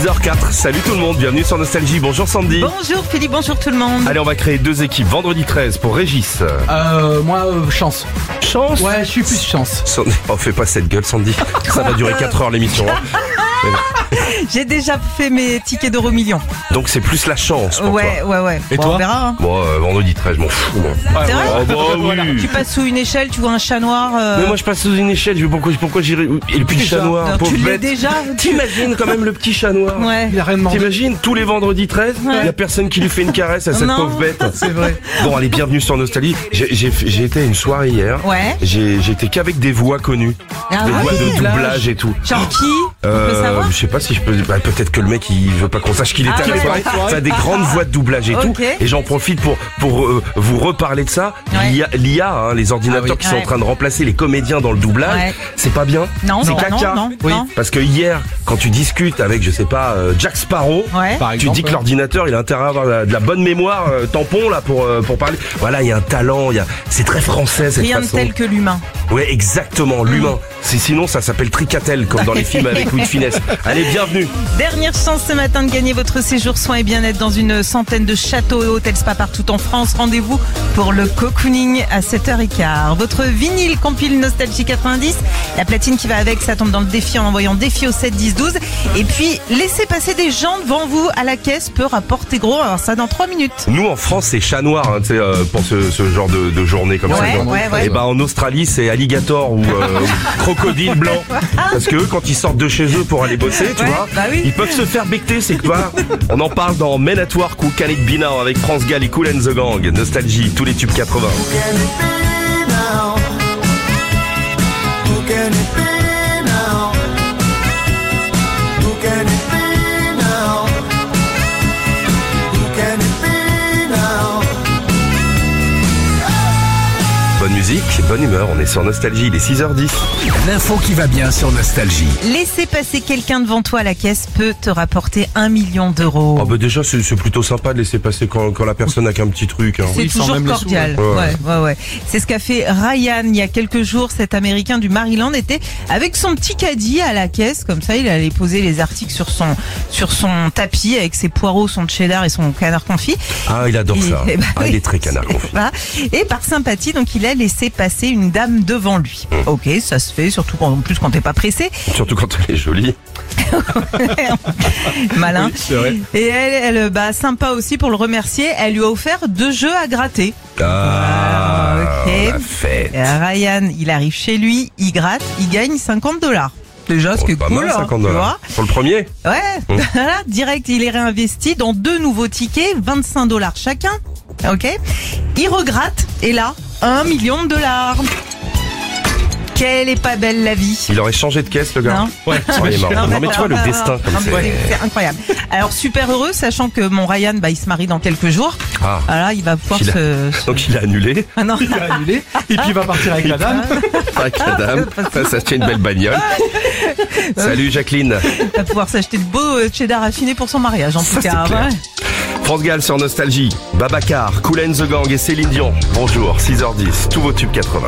6h04, salut tout le monde, bienvenue sur Nostalgie, bonjour Sandy. Bonjour Philippe, bonjour tout le monde. Allez, on va créer deux équipes, vendredi 13 pour Régis. Moi, chance. Chance. Ouais, je suis plus chance. Oh, fais pas cette gueule Sandy, ça va durer 4 heures l'émission. J'ai déjà fait mes tickets d'Euro Million. Donc c'est plus la chance pour Ouais. toi. Et toi On verra. Hein. Bon, vendredi 13, je m'en fous moi. C'est vrai Oh bah oui. Tu passes sous une échelle, tu vois un chat noir. Mais moi je passe sous une échelle, je veux pourquoi j'irai. Et le petit chat noir, Non, pauvre tu l'es bête. déjà. T'imagines quand même le petit chat noir. Ouais. Il a rien demandé. T'imagines tous les vendredis 13, il y a personne qui lui fait une caresse à cette Non. pauvre bête. C'est vrai. Bon, allez, bienvenue sur Nostalgie. J'ai été à une soirée hier. Ouais. J'ai été qu'avec des voix connues. Ah Des ouais. voix de doublage et tout. Genre qui On peut savoir Je sais pas si je peux. Bah, peut-être que le mec il veut pas qu'on sache qu'il était Ah à la ouais. soirée. Ça a des grandes voix de doublage et tout. Ok. Et j'en profite pour vous reparler de ça. Ouais. L'IA, hein, les ordinateurs qui sont en train de remplacer les comédiens dans le doublage. Ouais. C'est pas bien. Non, c'est non, caca. non, Oui. non. Parce que hier, quand tu discutes avec, je sais pas, Jack Sparrow. Ouais. Par Tu exemple, dis que l'ordinateur il a intérêt à avoir de la bonne mémoire tampon là pour parler. Voilà, il y a un talent, c'est très français cette Rien de façon. tel que l'humain. Ouais, exactement, l'humain. Sinon ça s'appelle Tricatel comme dans les films avec Louis de Funès. Allez, bienvenue. Dernière chance ce matin de gagner votre séjour soins et bien-être dans une centaine de châteaux et hôtels spa partout en France. Rendez-vous pour le cocooning à 7h15. Votre vinyle compile Nostalgie 90. La platine qui va avec, ça tombe dans le défi en envoyant défi au 7 10 12. Et puis, laissez passer des gens devant vous à la caisse peut rapporter gros. Alors ça dans 3 minutes. Nous en France c'est chat noir hein, tu sais, pour ce genre de journée comme ça. Ouais. Et ben en Australie c'est alligator ou crocodile blanc. Parce que eux quand ils sortent de chez eux pour aller bosser, tu Ouais, vois, bah oui. ils peuvent se faire becter, c'est quoi. On en parle dans Men at Work ou Can It Be Now avec France Gall et Kool and the Gang. Nostalgie, tous les tubes 80. Bonne musique, bonne humeur, on est sur Nostalgie, il est 6h10. L'info qui va bien sur Nostalgie. Laisser passer quelqu'un devant toi à la caisse peut te rapporter 1 million d'euros. Ah bah déjà c'est plutôt sympa de laisser passer quand la personne a qu'un petit truc. Hein. C'est Oui, sans toujours même les cordial. sous, hein. Ouais. C'est ce qu'a fait Ryan il y a quelques jours. Cet Américain du Maryland était avec son petit caddie à la caisse. Comme ça, il allait poser les articles sur son tapis avec ses poireaux, son cheddar et son canard confit. Ah il adore ça. Et bah Il oui. est très canard confit. Voilà. Et par sympathie, donc il a laissé passer une dame devant lui. Ok, ça se fait, surtout en plus quand t'es pas pressé. Surtout quand elle est jolie. Malin. Oui, c'est vrai. Et elle, sympa aussi pour le remercier, elle lui a offert 2 jeux à gratter. Ah, ok. la fête. Et Ryan, il arrive chez lui, il gratte, il gagne $50. Déjà, ce qui est Pas cool, mal, hein, 50 tu $. vois. Pour le premier. Ouais, voilà, direct, il est réinvesti dans 2 nouveaux tickets, $25 chacun. Ok. Il regratte, et là, $1 million. Quelle est pas belle la vie. Il aurait changé de caisse le gars. Non. Ouais, oh, il est marrant. Non mais tu vois le destin comme Non, mais c'est. c'est incroyable. Alors super heureux, sachant que mon Ryan, il se marie dans quelques jours. Ah. Voilà, il va pouvoir Il a- se... Donc il a annulé. Ah non. Il a annulé. Et puis il va partir avec la dame. Avec la dame. Ça s'acheter une belle bagnole. Salut Jacqueline. Il va pouvoir s'acheter de beaux cheddar affinés pour son mariage, en tout c'est cas. clair. Ouais. France Gall sur Nostalgie. Babacar, Kool and the Gang et Céline Dion. Bonjour, 6h10. Tous vos tubes 80.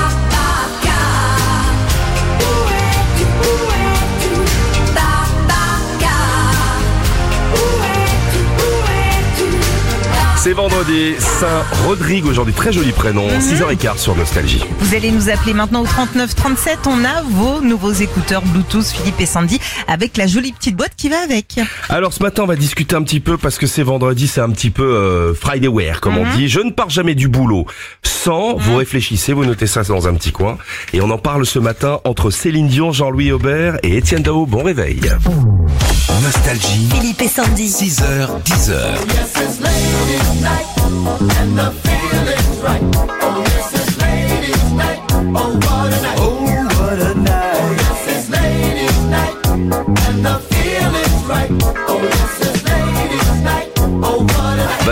C'est vendredi, Saint-Rodrigue aujourd'hui, très joli prénom, 6h15 sur Nostalgie. Vous allez nous appeler maintenant au 39 37. On a vos nouveaux écouteurs Bluetooth Philippe et Sandy avec la jolie petite boîte qui va avec. Alors ce matin on va discuter un petit peu parce que c'est vendredi, c'est un petit peu Friday wear comme on dit. Je ne pars jamais du boulot sans, vous réfléchissez, vous notez ça dans un petit coin. Et on en parle ce matin entre Céline Dion, Jean-Louis Aubert et Étienne Dao. Bon réveil. Nostalgie. Philippe et Sandy. 6h, 10h.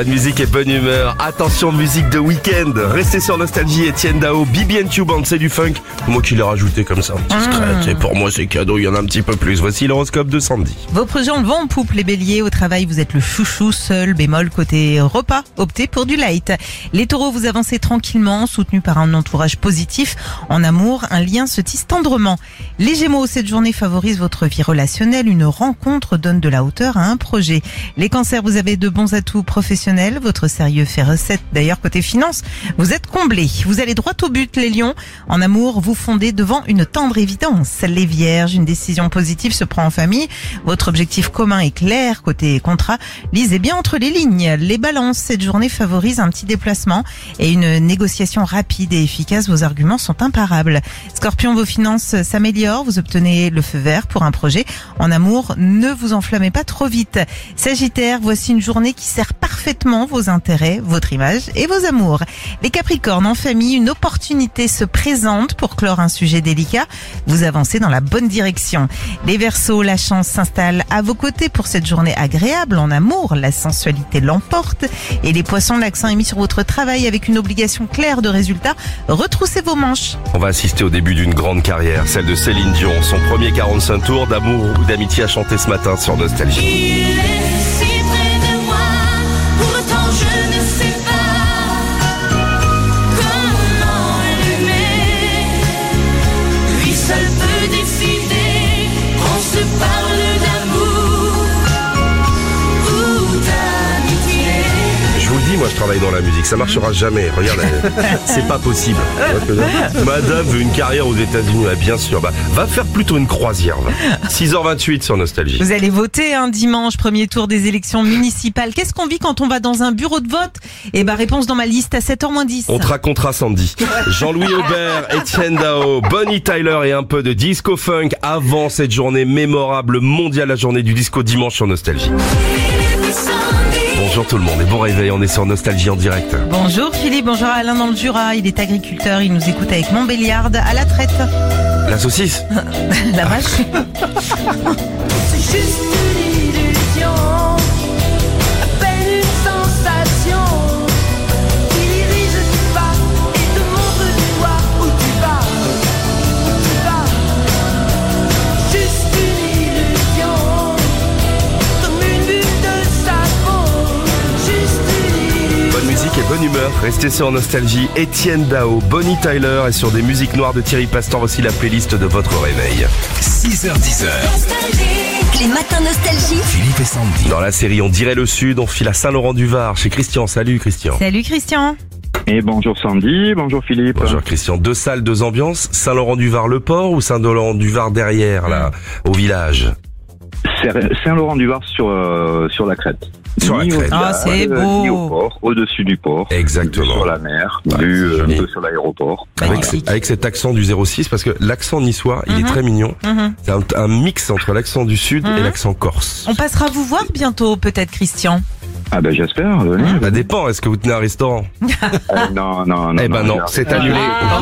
Bonne musique et bonne humeur. Attention, musique de week-end. Restez sur Nostalgie, Etienne Dao, BB&Q Band, c'est du funk. Moi qui l'ai rajouté comme ça, un petit scratch. Et pour moi, c'est cadeau, il y en a un petit peu plus. Voici l'horoscope de Sandy. Vos projets ont le vent en poupe, les béliers. Au travail, vous êtes le chouchou, seul, bémol. Côté repas, optez pour du light. Les taureaux, vous avancez tranquillement, soutenus par un entourage positif. En amour, un lien se tisse tendrement. Les gémeaux, cette journée favorise votre vie relationnelle. Une rencontre donne de la hauteur à un projet. Les cancers, vous avez de bons atouts professionnels. Votre sérieux fait recette. D'ailleurs, côté finance, vous êtes comblés. Vous allez droit au but, les lions. En amour, vous fondez devant une tendre évidence. Les vierges, une décision positive se prend en famille. Votre objectif commun est clair. Côté contrat, lisez bien entre les lignes. Les balances, cette journée favorise un petit déplacement et une négociation rapide et efficace. Vos arguments sont imparables. Scorpion, vos finances s'améliorent. Vous obtenez le feu vert pour un projet. En amour, ne vous enflammez pas trop vite. Sagittaire, voici une journée qui sert parfaitement vos intérêts, votre image et vos amours. Les Capricornes, en famille, une opportunité se présente pour clore un sujet délicat. Vous avancez dans la bonne direction. Les Verseaux, la chance s'installe à vos côtés pour cette journée agréable. En amour, la sensualité l'emporte. Et les Poissons, l'accent est mis sur votre travail avec une obligation claire de résultat. Retroussez vos manches. On va assister au début d'une grande carrière, celle de Céline Dion. Son premier 45 tours d'amour ou d'amitié à chanter ce matin sur Nostalgie. Il est si près de moi, pourtant je ne sais pas comment l'aimer. Lui seul peut décider, on se parle d'amour ou d'amitié. Je vous le dis, moi je travaille dans la musique, ça marchera jamais. Regarde, c'est pas possible. Madame veut une carrière aux États-Unis, bien sûr. Va faire plutôt une croisière. 6h28 sur Nostalgie. Vous allez voter dimanche, premier tour des élections municipales. Qu'est-ce qu'on vit quand on va dans un bureau de vote? Réponse dans ma liste à 7h-10. On te racontera Sandy. Jean-Louis Aubert, Etienne Dao, Bonnie Tyler et un peu de disco funk avant cette journée mémorable mondiale, la journée du disco dimanche sur Nostalgie. Bonjour tout le monde et bon réveil, on est sur Nostalgie en direct. Bonjour Philippe, bonjour Alain dans le Jura. Il est agriculteur, il nous écoute avec Montbéliarde à la traite. La saucisse? La vache. C'est juste une illusion, à peine une sensation qui dirige tes pas et te montre du doigt où tu vas, où tu vas. Juste une illusion, comme une bulle de savon. Juste une illusion. Bonne musique et bonne humeur, restez sur Nostalgie. Etienne Dao, Bonnie Tyler et sur des musiques noires de Thierry Pastor, voici la playlist de votre réveil. 6h10. Les matins nostalgie. Philippe et Sandy. Dans la série On dirait le Sud, on file à Saint-Laurent-du-Var chez Christian. Salut Christian. Salut Christian. Et bonjour Sandy, bonjour Philippe. Bonjour Christian. 2 salles, 2 ambiances. Saint-Laurent-du-Var le port ou Saint-Laurent-du-Var derrière, là, au village? Saint-Laurent-du-Var sur la crête. Sur la Ni au crête. village, Ah, c'est beau. ni au port, au-dessus du port. Exactement. Vue sur la mer, Ouais, vue c'est un joli. peu sur l'aéroport. Magnifique. Avec cet accent du 06, parce que l'accent niçois, il est très mignon. C'est un mix entre l'accent du sud et l'accent corse. On passera vous voir bientôt peut-être Christian. Ah ben j'espère, venez. Ça dépend, est-ce que vous tenez un restaurant? Non. Eh ben non, c'est annulé.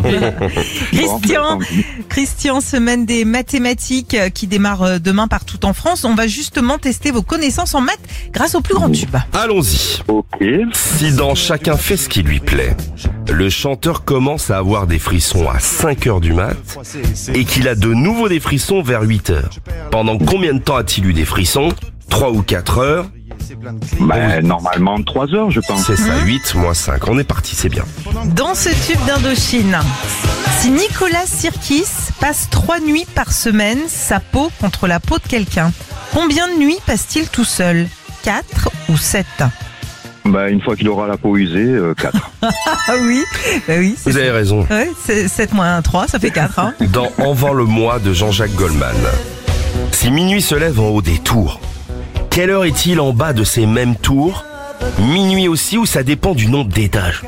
Christian, semaine des mathématiques qui démarre demain partout en France. On va justement tester vos connaissances en maths grâce au plus grand tube. Allons-y. Ok. Si dans Chacun fait ce qui lui plaît, le chanteur commence à avoir des frissons à 5h du mat et qu'il a de nouveau des frissons vers 8h, pendant combien de temps a-t-il eu des frissons? 3 ou 4 heures? Ben, normalement 3 heures je pense. C'est ça, 8 moins 5. On est parti, c'est bien. Dans ce tube d'Indochine, si Nicolas Sirkis passe 3 nuits par semaine sa peau contre la peau de quelqu'un, combien de nuits passe-t-il tout seul? 4 ou 7? Ben, une fois qu'il aura la peau usée, 4. Ah oui, oui. Vous avez raison. Ouais, 7 moins 3, ça fait 4. Hein. Dans En vent le mois de Jean-Jacques Goldman, si minuit se lève en haut des tours, quelle heure est-il en bas de ces mêmes tours? Minuit aussi ou ça dépend du nombre d'étages?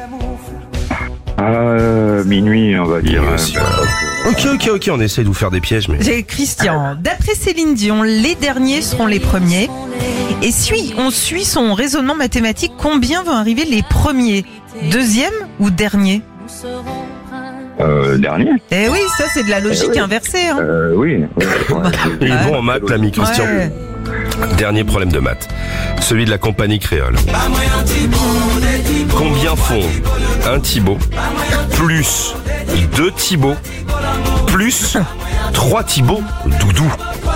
Minuit on va dire. Aussi, ouais. Ok, on essaie de vous faire des pièges, mais... J'ai Christian. D'après Céline Dion, les derniers seront les premiers. Et on suit son raisonnement mathématique, combien vont arriver les premiers? Deuxième ou dernier? Dernier. Eh oui, ça c'est de la logique inversée. Hein. Oui. Il est bon en maths, l'ami Christian. Ouais. Dernier problème de maths. Celui de la compagnie créole. Combien font un Thibaut plus 2 Thibauts plus 3 Thibauts Doudou?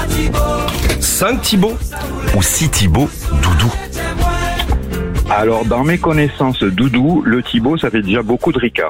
5 Thibauts ou 6 Thibauts Doudou? Alors, dans mes connaissances Doudou, le Thibaut, ça fait déjà beaucoup de Ricard.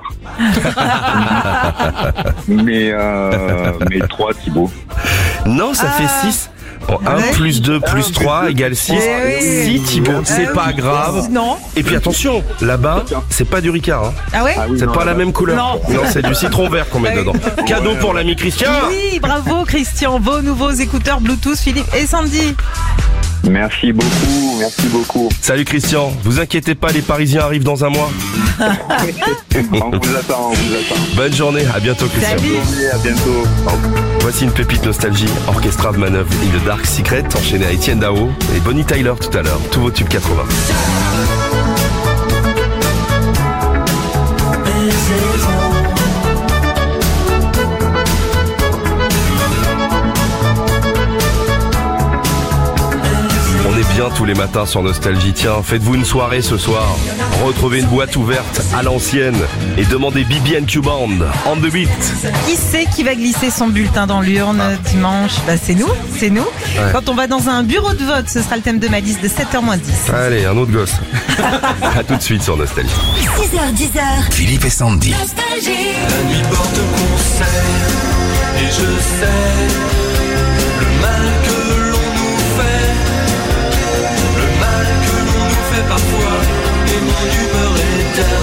mais 3 Thibauts. Non, ça fait 6. Bon, 1 plus 2 plus 3 égale 6. 6 Thibauts, c'est pas grave. Non. Et puis attention, là-bas, c'est pas du Ricard. Hein. Ah ouais? Ah oui, C'est non, pas la là-bas. même couleur. Non. C'est du citron vert qu'on met dedans. Cadeau pour l'ami Christian. Oui, bravo Christian. Vos nouveaux écouteurs Bluetooth, Philippe et Sandy. Merci beaucoup, merci beaucoup. Salut Christian, vous inquiétez pas, les Parisiens arrivent dans un mois. On vous attend, on vous attend. Bonne journée, à bientôt Christian. Salut. À bientôt. Voici une pépite nostalgie, Orchestra of Manœuvre in the Dark Secret, enchaîné à Etienne Dao et Bonnie Tyler tout à l'heure, tous vos tubes 80. On est bien tous les matins sur Nostalgie. Tiens, faites-vous une soirée ce soir. Retrouvez une boîte ouverte à l'ancienne et demandez BB&Q Band, On the Beat. Qui c'est qui va glisser son bulletin dans l'urne dimanche? Bah c'est nous. Quand on va dans un bureau de vote, ce sera le thème de ma liste de 7h-10. Allez, un autre gosse. À tout de suite sur Nostalgie. 6h10. Philippe et Sandy. Nostalgie. La nuit porte conseil et je sais le mal que l'on nous fait, le mal que l'on nous fait parfois, et mon humeur est down.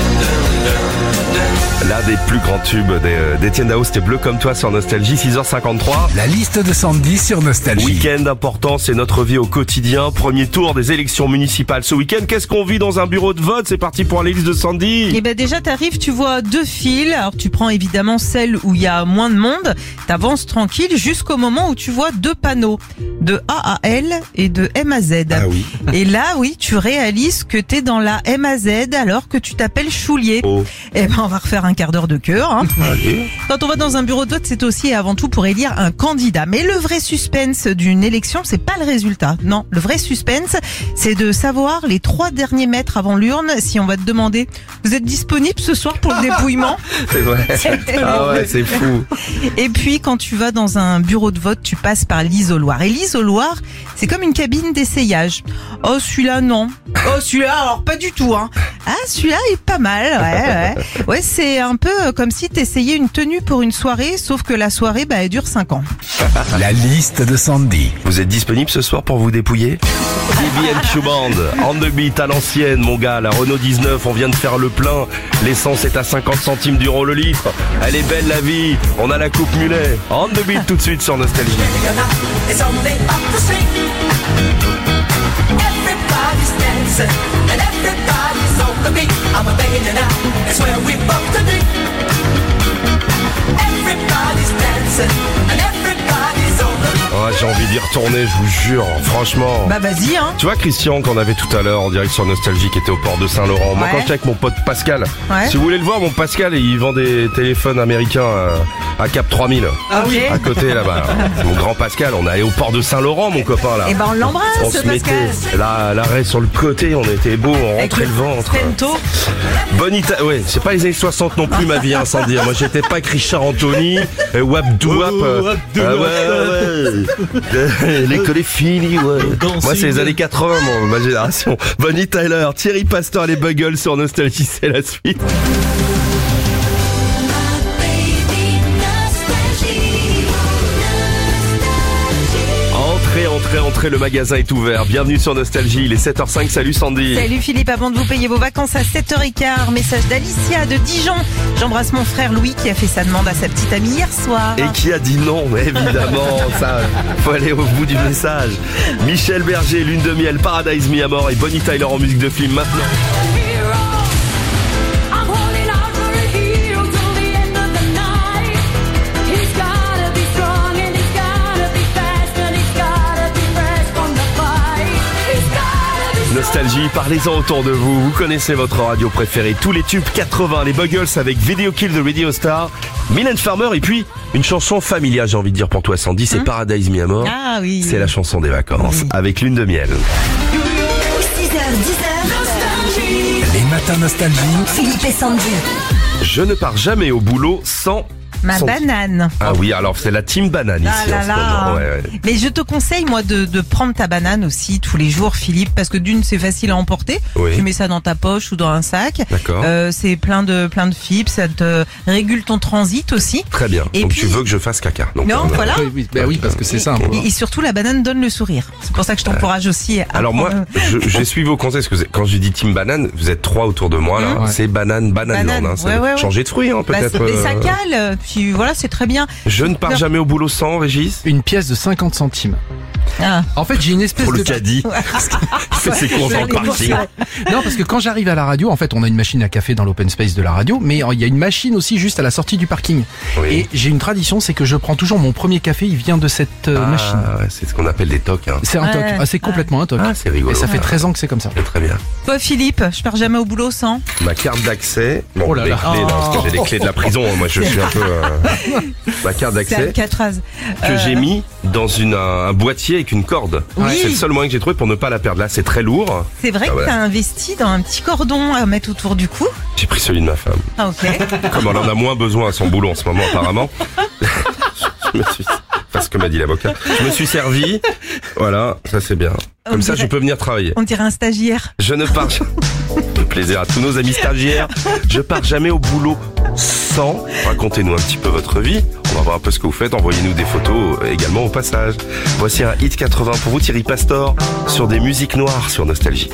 L'un des plus grands tubes d'Etienne Dao, c'était Bleu comme toi sur Nostalgie, 6h53. La liste de Sandy sur Nostalgie. Week-end important, c'est notre vie au quotidien. Premier tour des élections municipales ce week-end. Qu'est-ce qu'on vit dans un bureau de vote? C'est parti pour la liste de Sandy. Et ben déjà t'arrives, tu vois 2 files. Alors tu prends évidemment celle où il y a moins de monde. T'avances tranquille jusqu'au moment où tu vois 2 panneaux de A à L et de M à Z. Ah oui. Et là oui, tu réalises que t'es dans la M à Z alors que tu t'appelles Choulier. Oh. Et ben on va refaire un quart d'heure de cœur. Hein. Allez. Quand on va dans un bureau de vote, c'est aussi et avant tout pour élire un candidat. Mais le vrai suspense d'une élection, c'est pas le résultat. Non, le vrai suspense, c'est de savoir les 3 derniers mètres avant l'urne si on va te demander « Vous êtes disponible ce soir pour le dépouillement ?» C'est vrai. Ah ouais, c'est fou. Et puis quand tu vas dans un bureau de vote, tu passes par l'isoloir. Et l'isoloir, c'est comme une cabine d'essayage. Oh celui-là non. Oh celui-là alors pas du tout. Hein. Ah celui-là est pas mal. Ouais. Ouais c'est un peu comme si t'essayais une tenue pour une soirée, sauf que la soirée elle dure 5 ans. La liste de Sandy. Vous êtes disponible ce soir pour vous dépouiller? BB&Q Band, On the Beat à l'ancienne, mon gars. La Renault 19, on vient de faire le plein. L'essence est à 50 centimes d'euros le litre. Elle est belle la vie. On a la coupe mulet. On the Beat tout de suite sur Nostalgie. It's only up the street. Everybody's dancing and everybody's on the beat. I'm a begging now. It's where we both to be. Everybody's dancing and everybody's on the beat. Oh, j'ai envie d'y retourner, je vous jure. Franchement. Bah vas-y hein. Tu vois Christian qu'on avait tout à l'heure en direct sur Nostalgie qui était au port de Saint-Laurent. Moi Ouais. quand j'étais avec mon pote Pascal. Ouais. Si vous voulez le voir, mon Pascal, il vend des téléphones américains à Cap 3000. Ah oui. À côté là-bas. Mon grand Pascal, on est allé au port de Saint-Laurent, mon copain là. Et ben on On l'embrasse se Pascal. mettait là, l'arrêt sur le côté, on était beau, on Avec rentrait le ventre. Stento. Bonita, ouais, c'est pas les années 60 non plus ma vie, hein, sans dire. Moi j'étais pas avec Richard Anthony, Wap Douap. L'école est finie, ouais. Moi c'est les années 80, ma génération. Bonnie Tyler, Thierry Pastor, les Buggles sur Nostalgie, c'est la suite. Entrez, le magasin est ouvert. Bienvenue sur Nostalgie, il est 7h05, salut Sandy. Salut Philippe, avant de vous payer vos vacances à 7h15, message d'Alicia de Dijon. J'embrasse mon frère Louis qui a fait sa demande à sa petite amie hier soir. Et qui a dit non, évidemment, ça, faut aller au bout du message. Michel Berger, Lune de miel, Paradise Me Amor et Bonnie Tyler en musique de film maintenant. I'm holding out for a hero till the end of the night. He's gotta be strong and he's gotta be fast and he's gotta be fresh from the fight. He's gotta be strong. Nostalgie, parlez-en autour de vous. Vous connaissez votre radio préférée, tous les tubes 80, les Buggles avec Video Kill de Radio Star, Mylène Farmer et puis une chanson familiale, j'ai envie de dire pour toi Sandy, c'est Paradise Mi Amor. Ah oui. C'est la chanson des vacances Oui. avec Lune de miel. 6h, 10h, Les matins nostalgie. Philippe et Sandy. Je ne pars jamais au boulot sans... Ma sans- banane. Ah oui, alors c'est la team banane ici Ah là en ce là. moment. Ouais, ouais. Mais je te conseille, moi, de prendre ta banane aussi tous les jours, Philippe, parce que d'une, c'est facile à emporter. Oui. Tu mets ça dans ta poche ou dans un sac. D'accord. C'est plein de fibres, ça te régule ton transit aussi. Très bien. Et Donc puis- tu veux que je fasse caca. Donc, Non, voilà. Oui, parce que c'est ça un peu. Et surtout, la banane donne le sourire. C'est pour ça que je t'encourage aussi à Alors moi, prendre- je suis vos conseils, parce que quand je dis team banane, vous êtes 3 autour de moi là. Ouais. C'est banane Banane. land. Hein. Ouais, ouais. Changer de fruits hein, Bah, peut-être. mais ça cale, puis voilà, c'est très bien. Je ne pars jamais au boulot sans, Régis. Une pièce de 50 centimes. Ah. En fait, j'ai une espèce Pour le de... caddie. Il fait ses courses dans le parking. Non, parce que quand j'arrive à la radio, en fait, on a une machine à café dans l'open space de la radio, mais il y a une machine aussi juste à la sortie du parking. Oui. Et j'ai une tradition, c'est que je prends toujours mon premier café, il vient de cette machine. Ah, ouais, c'est ce qu'on appelle des tocs. Hein. C'est un toc. Ouais. Ah, c'est complètement un toc. Ah, c'est rigolo. Et ça fait 13 ans que c'est comme ça. C'est très bien. Toi, Philippe, je pars jamais au boulot sans. Ma carte d'accès. Bon, Oh là les là. clés, là, parce que j'ai les clés de la prison. Moi, je suis un peu. Ma carte C'est d'accès Alcatraz. que j'ai mis dans un boîtier avec une corde. Oui. C'est le seul moyen que j'ai trouvé pour ne pas la perdre. Là, c'est très lourd. C'est vrai Ah, que voilà. t'as investi dans un petit cordon à mettre autour du cou. J'ai pris celui de ma femme. Ah, ok. Comme elle en a moins besoin à son boulot en ce moment, apparemment. Je me suis. Enfin, ce que m'a dit l'avocat. Je me suis servi. Voilà, ça c'est bien. Comme ça, je peux venir travailler. On dirait un stagiaire. Je ne pars jamais. De plaisir à tous nos amis stagiaires. Je pars jamais au boulot sans. Racontez-nous un petit peu votre vie. On va voir un peu ce que vous faites. Envoyez-nous des photos également au passage. Voici un hit 80 pour vous, Thierry Pastor, sur des musiques noires sur Nostalgie.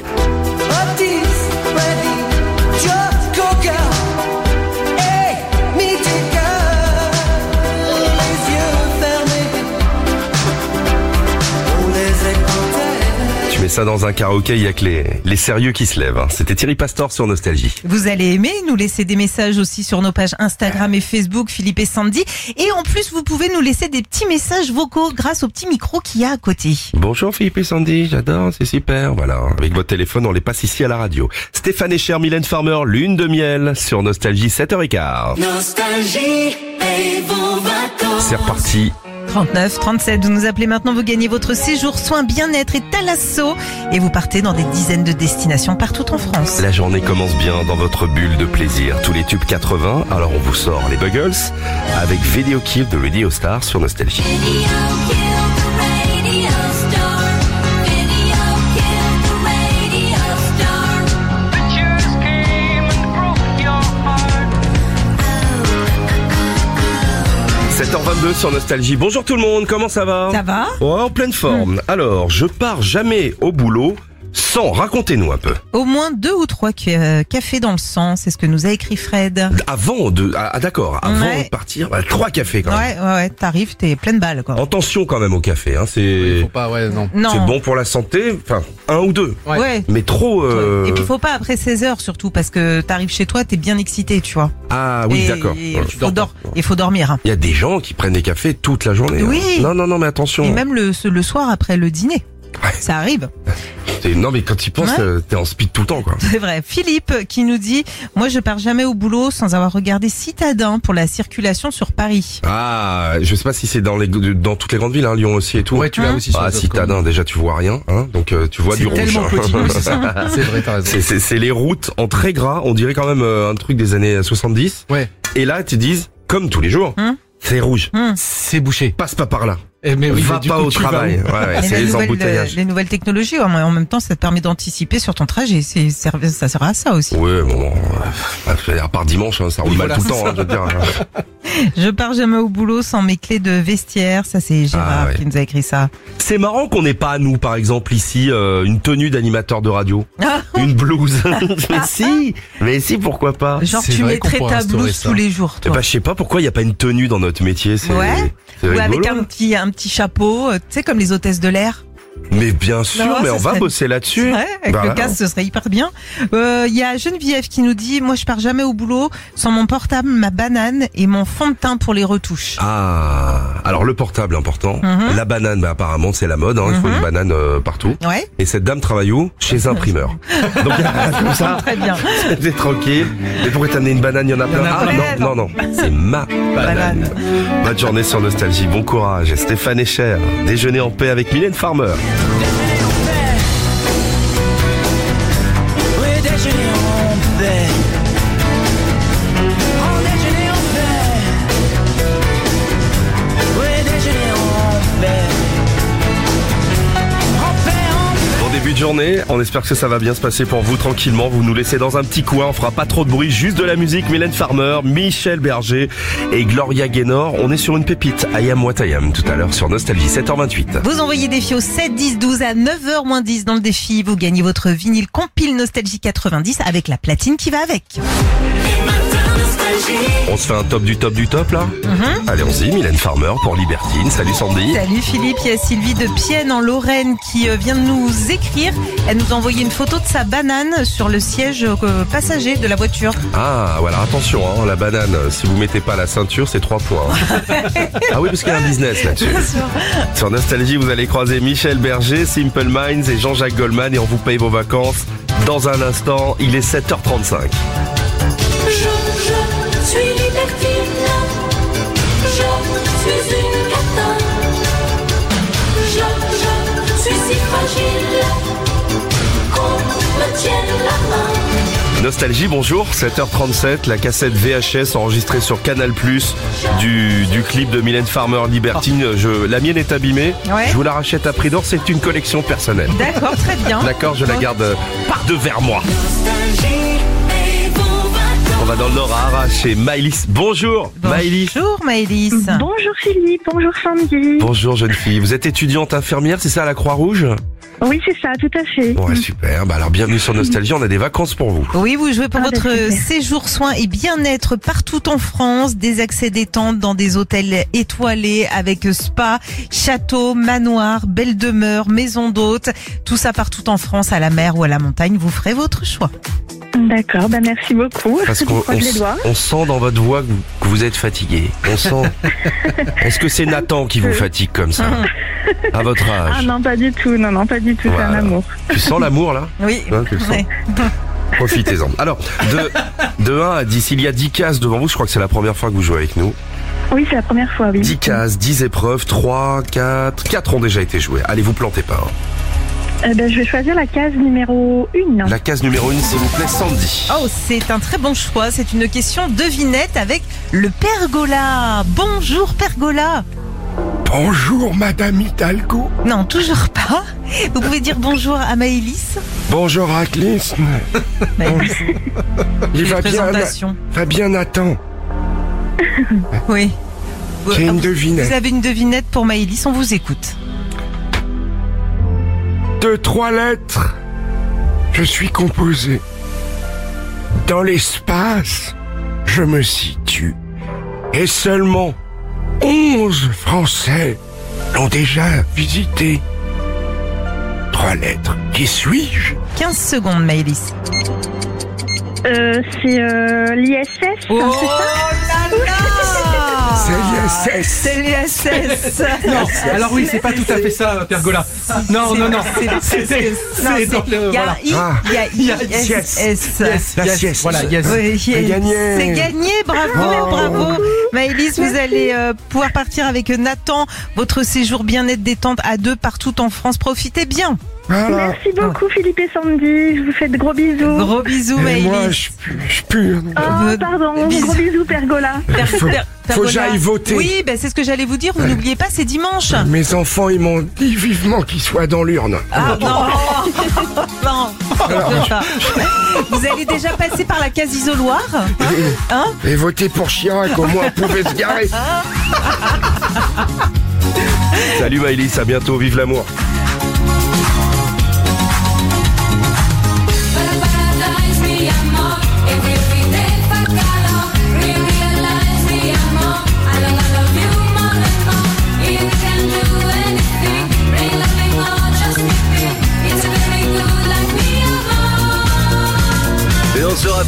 Tu mets ça dans un karaoké, il y a que les sérieux qui se lèvent. Hein. C'était Thierry Pastor sur Nostalgie. Vous allez aimer nous laisser des messages aussi sur nos pages Instagram et Facebook, Philippe et Sandy. Et en plus, vous pouvez nous laisser des petits messages vocaux grâce au petit micro qu'il y a à côté. Bonjour Philippe et Sandy, j'adore, c'est super. Voilà, avec votre téléphone, on les passe ici à la radio. Stéphane Echer, Mylène Farmer, Lune de miel sur Nostalgie 7h15. Nostalgie et vos vacances. C'est reparti. 39, 37, vous nous appelez maintenant, vous gagnez votre séjour soins bien-être et Thalasso et vous partez dans des dizaines de destinations partout en France. La journée commence bien dans votre bulle de plaisir. Tous les tubes 80, alors on vous sort les Buggles avec Video Kill de Radio Star sur Nostalgie. The 7h22 sur Nostalgie. Bonjour tout le monde, comment ça va? Ça va? Ouais, en pleine forme. Alors, je pars jamais au boulot sans, racontez-nous un peu. Au moins 2 ou 3 cafés dans le sang, c'est ce que nous a écrit Fred. Avant de, d'accord, avant Ouais. de partir, 3 cafés quand même. Ouais, t'arrives, t'es pleine balle, quoi. Attention quand même au café, hein, c'est Faut pas, ouais, non. Non. c'est bon pour la santé, enfin, 1 ou 2. Ouais. Mais trop... Et puis faut pas après 16 heures surtout, parce que t'arrives chez toi, t'es bien excité, tu vois. Ah oui, Et d'accord. Il Ouais. faut dormir. Il y a des gens qui prennent des cafés toute la journée. Oui. Hein. Non, mais attention. Et même le soir après le dîner. Ouais. Ça arrive. Non, mais quand tu y penses, Ouais. t'es en speed tout le temps, quoi. C'est vrai. Philippe qui nous dit, moi je pars jamais au boulot sans avoir regardé Citadin pour la circulation sur Paris. Ah, je sais pas si c'est dans toutes les grandes villes, hein, Lyon aussi et tout. Ouais, tu l'as aussi sur Ah, les autres Citadin, communes. déjà tu vois rien, hein. Donc tu vois C'est du rouge. tellement hein. petit, oui, c'est ça. C'est vrai, t'as raison. C'est les routes en très gras, on dirait quand même un truc des années 70. Ouais, Et là, tu dis, comme tous les jours, c'est rouge. c'est bouché. Passe pas par là. Eh, mais oui, Va mais du pas coup, au tu vas travail. où Ouais, Et c'est les embouteillages. les nouvelles technologies, en même temps, ça te permet d'anticiper sur ton trajet. Ça sert à ça aussi. Ouais, bon, à part dimanche, hein, ça roule Oui, mal voilà, tout le temps, hein, je veux dire. Je pars jamais au boulot sans mes clés de vestiaire. Ça, c'est Gérard Ah, ouais. qui nous a écrit ça. C'est marrant qu'on n'ait pas, nous, par exemple, ici, une tenue d'animateur de radio. Ah, Une blouse. mais si, pourquoi pas? genre, C'est tu vrai qu'on mettrais pourrait ta instaurer blouse ça. tous les jours, Eh toi. ben, je sais pas pourquoi il y a pas une tenue dans notre métier. C'est Ouais. c'est Ou rigolo. avec un petit chapeau, tu sais, comme les hôtesses de l'air. Mais bien sûr, Non, mais ce on va serait- bosser là-dessus. Ouais, avec Bah, le casque, ce serait hyper bien. Il y a Geneviève qui nous dit, moi je pars jamais au boulot sans mon portable, ma banane et mon fond de teint pour les retouches. Ah, alors le portable important. La banane, bah, apparemment c'est la mode, hein, il faut une banane partout. Ouais, Et cette dame travaille où? Chez un primeur. Donc comme ça, très bien. c'est tranquille. Mais pourquoi t'as amené une banane? Il y en a plein. en a Ah plein. non, c'est ma banane. Bonne journée sur Nostalgie, bon courage. Stéphane Echer, déjeuner en paix avec Mylène Farmer. Oui, déjeuner en paix. En déjeuner en paix. Oui, déjeuner en paix. En paix, en paix. Bon début de journée, on espère que ça va bien se passer pour vous tranquillement. Vous nous laissez dans un petit coin, on fera pas trop de bruit, juste de la musique. Mylène Farmer, Michel Berger et Gloria Gaynor. On est sur une pépite, I Am What I Am, tout à l'heure sur Nostalgie, 7h28. Vous envoyez défi au 7 10 12 à 9h moins 10 dans le défi. Vous gagnez votre vinyle compile Nostalgie 90 avec la platine qui va avec. On se fait un top du top du top là Allez-y, Mylène Farmer pour Libertine. Salut Sandy. Salut Philippe, il y a Sylvie de Pienne en Lorraine qui vient de nous écrire. Elle nous a envoyé une photo de sa banane sur le siège passager de la voiture. Ah voilà, attention, hein, la banane, si vous mettez pas la ceinture, c'est 3 points. hein. Ah oui, parce qu'il y a un business là-dessus. Sur Nostalgie, vous allez croiser Michel Berger, Simple Minds et Jean-Jacques Goldman et on vous paye vos vacances. Dans un instant, il est 7h35. Je suis libertine. Je suis une catin. Je suis si fragile qu'on me tienne la main. Nostalgie, bonjour, 7h37, la cassette VHS enregistrée sur Canal+, du clip de Mylène Farmer, Libertine. La mienne est abîmée, Ouais. je vous la rachète à prix d'or, c'est une collection personnelle. D'accord, très bien. D'accord, je la garde par-devers moi. Nostalgie et vos vacances. On va dans le Nord à Arras chez Maëlys. Bonjour Maëlys. Bonjour Maëlys. Bonjour Philippe, bonjour Sandy. Bonjour jeune fille, vous êtes étudiante infirmière, c'est ça à la Croix-Rouge? Oui, c'est ça, tout à fait. Ouais, super, bah alors bienvenue sur Nostalgie, on a des vacances pour vous. Oui, vous jouez pour Ah, votre bah, super. séjour soins et bien-être partout en France, des accès détente dans des hôtels étoilés avec spa, château, manoir, belle demeure, maison d'hôtes, tout ça partout en France, à la mer ou à la montagne, vous ferez votre choix. D'accord, bah merci beaucoup. Parce Je qu'on croise les doigts. on sent dans votre voix que vous êtes fatigué. On sent. Est-ce que c'est Nathan qui vous fatigue comme ça? À votre Ah âge? non, pas du tout, non, pas du tout, c'est Voilà. un amour. Tu sens l'amour là? Oui. Hein, tu le sens. Ouais. Profitez-en. Alors, de 1 à 10, il y a 10 cases devant vous, je crois que c'est la première fois que vous jouez avec nous. Oui, c'est la première fois, oui. 10 cases, 10 épreuves, 3, 4 ont déjà été jouées. Allez, vous plantez pas. hein. Je vais choisir la case numéro 1. La case numéro 1, s'il vous plaît, Sandy. Oh, c'est un très bon choix. C'est une question devinette avec le pergola. Bonjour pergola. Bonjour, Madame Hidalgo. Non, toujours pas. Vous pouvez dire bonjour à Maëlys. Bonjour, Atlis. Maëlys, Il présentation. va bien, Nathan. Oui. J'ai une Vous devinette. avez une devinette pour Maëlys, on vous écoute. 2, 3 lettres. Je suis composé. Dans l'espace, je me situe. Et seulement 11 Français l'ont déjà visité. 3 lettres. Qui suis-je? 15 secondes, Maëlys. C'est l'ISS, Oh c'est ça là là! C'est l'ISS. C'est l'ISS. Non, alors oui, c'est pas tout à fait ça, Pergola. Non. C'est dans le... Il y a Voilà. il y a ISS. Yes, voilà, yes. Oui, C'est gagné. C'est gagné, bravo. Maëlys, vous allez pouvoir partir avec Nathan. Votre séjour bien-être détente à 2 partout en France. Profitez bien. Merci beaucoup Philippe et Sandy, je vous fais de gros bisous. Gros bisous, Maëlys. je pue. Oh, pardon, Bisous. gros bisous Pergola. Faut que Pergola. j'aille voter. Oui, c'est ce que j'allais vous dire. Vous n'oubliez pas, c'est dimanche. Mes enfants, ils m'ont dit vivement qu'ils soient dans l'urne. Ah non, non, pas. Vous allez déjà passer par la case isoloir, hein? Et voter pour Chirac, au moins, on pouvait se garer. Salut Maëlys, à bientôt, vive l'amour. Paradise, mi amor, if you feel it, fuck calor. Realize, mi amor, I love you more and more. You can do anything, bring loving more, just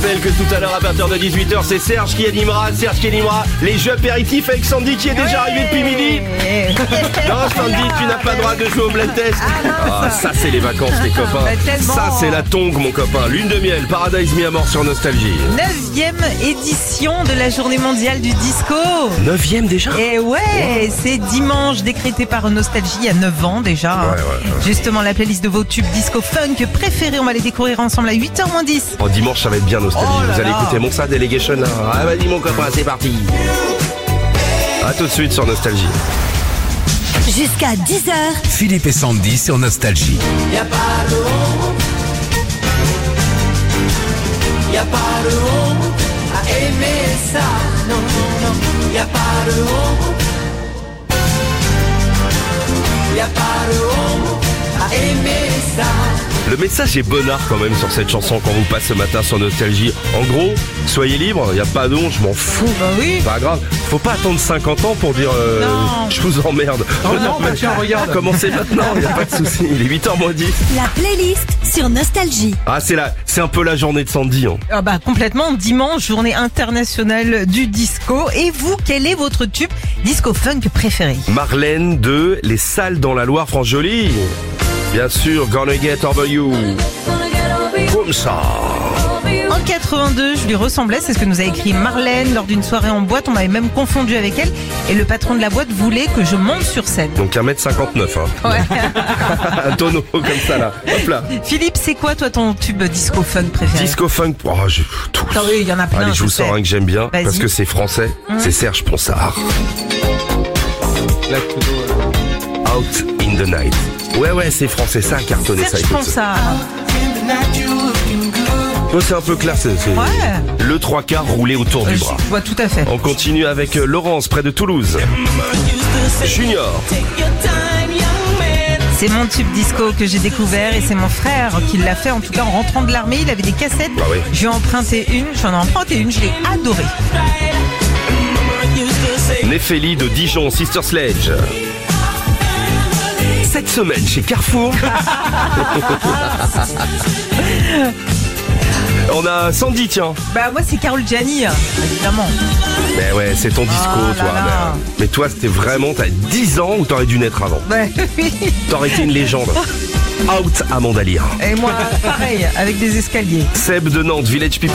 rappelle que tout à l'heure, à partir de 18h, c'est Serge qui animera les jeux apéritifs avec Sandy qui est déjà arrivé depuis midi. Non, Sandy, tu n'as pas le droit de jouer au blind test. Ah, ça, c'est les vacances, les copains. tellement. Ça, c'est la tongue, mon copain. Lune de miel, Paradise mis à mort sur Nostalgie. 9e édition de la journée mondiale du disco. 9e déjà? Et ouais, c'est dimanche, décrété par Nostalgie il y a 9 ans déjà. Ouais. Justement, la playlist de vos tubes disco funk préférés, on va les découvrir ensemble à 8h-10. Oh, dimanche, ça va être bien Nostalgie. Oh là Vous allez là. écouter mon ça Delegation là. Ah, vas-y, mon copain, c'est parti. À tout de suite sur Nostalgie. Jusqu'à 10h, Philippe et Sandy sur Nostalgie. Y'a pas de honte, y'a pas de honte à aimer ça, non, non, non, y'a pas de honte, y'a pas de honte à aimer ça. Le message est bonnard quand même sur cette chanson qu'on vous passe ce matin sur Nostalgie. En gros, soyez libres, il n'y a pas de honte, je m'en fous. Bah oui. Pas grave, faut pas attendre 50 ans pour dire Non. je vous emmerde. Oh non, bah tiens, regarde. Commencez maintenant, il n'y a pas de souci. Il est 8h-10. la playlist sur Nostalgie. Ah, c'est un peu la journée de Sandy. Hein. Ah bah complètement, dimanche, journée internationale du disco. Et vous, quel est votre tube disco funk préféré? Marlène de Les Salles dans la Loire, France-Jolie. Bien sûr, Gonna Get Over You. Comme ça. En 82, je lui ressemblais, c'est ce que nous a écrit Marlène lors d'une soirée en boîte. On m'avait même confondu avec elle. Et le patron de la boîte voulait que je monte sur scène. Donc 1m59. Hein. Ouais. Un tonneau comme ça là. Hop là. Philippe, c'est quoi toi ton tube disco funk préféré? Disco funk, oh, tous. Ah oui, il y en a plein. Allez, je vous sais. sors un que j'aime bien Vas-y. parce que c'est français. C'est Serge Ponsard. Out in the night. Ouais, c'est français, ça a cartonné ça. Serge Écoute. Ponsard. Oh, c'est un peu classe. C'est Ouais. le 3/4 roulé autour du bras. Je vois tout à fait. On continue avec Laurence près de Toulouse. Junior. C'est mon tube disco que j'ai découvert et c'est mon frère qui l'a fait, en tout cas en rentrant de l'armée. Il avait des cassettes. Bah oui. J'en ai emprunté une, je l'ai adorée. Néphélie de Dijon, Sister Sledge. Cette semaine chez Carrefour. On a Sandy, tiens. Bah moi c'est Carol Gianni, évidemment. Mais ouais, c'est ton disco, Oh là toi. là. Mais toi, c'était vraiment, t'as 10 ans ou t'aurais dû naître avant. Ouais, oui. T'aurais été une légende. Out à Mandalire. Et moi, pareil, avec des escaliers. Seb de Nantes, Village People.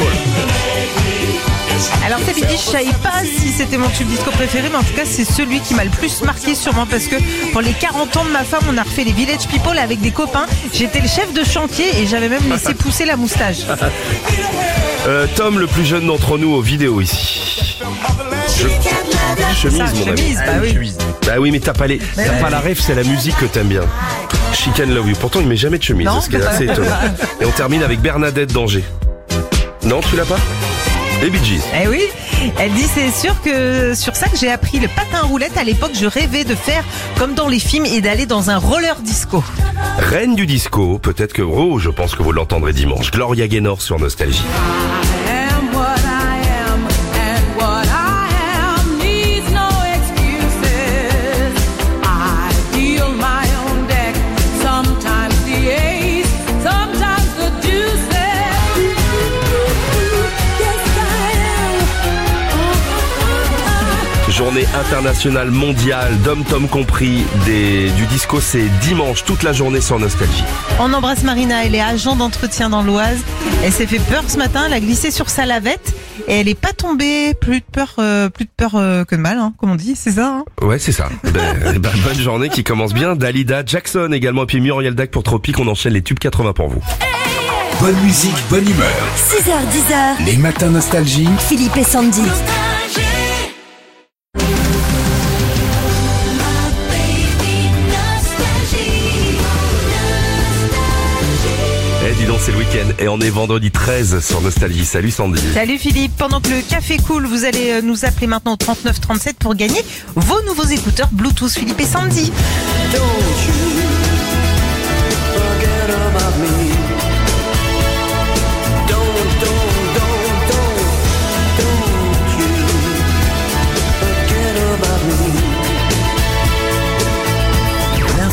Alors ça dit, je savais pas si c'était mon tube disco préféré, mais en tout cas c'est celui qui m'a le plus marqué sûrement parce que pour les 40 ans de ma femme, on a refait les Village People avec des copains. J'étais le chef de chantier et j'avais même laissé pousser la moustache. Tom, le plus jeune d'entre nous, aux vidéos ici. Chemise, Ça, mon ami. chemise, bah oui. Bah oui, mais t'as pas la ref, c'est la musique que t'aimes bien. She Can Love You. Pourtant, il met jamais de chemise, Non, ce qui est assez étonnant. Et on termine avec Bernadette d'Angers. Non, tu l'as pas? Les Bee Gees. Eh oui, elle dit c'est sûr que sur ça que j'ai appris le patin roulette. À l'époque, je rêvais de faire comme dans les films et d'aller dans un roller disco. Reine du disco, peut-être que je pense que vous l'entendrez dimanche. Gloria Gaynor sur Nostalgie. Journée internationale mondiale, dom-tom compris, du disco, c'est dimanche, toute la journée sur Nostalgie. On embrasse Marina, elle est agent d'entretien dans l'Oise. Elle s'est fait peur ce matin, elle a glissé sur sa lavette et elle n'est pas tombée. Plus de peur que de mal, hein, comme on dit, c'est ça. Hein. Ouais, c'est ça. Bonne journée qui commence bien. Dalida, Jackson également, et puis Muriel Dac pour Tropique. On enchaîne les tubes 80 pour vous. Bonne musique, bonne humeur. 6h, 10h, Les matins Nostalgie. Philippe et Sandy. Eh, dis donc, c'est le week-end et on est vendredi 13 sur Nostalgie. Salut Sandy. Salut Philippe, pendant que le café coule, vous allez nous appeler maintenant au 39 37 pour gagner vos nouveaux écouteurs Bluetooth Philippe et Sandy.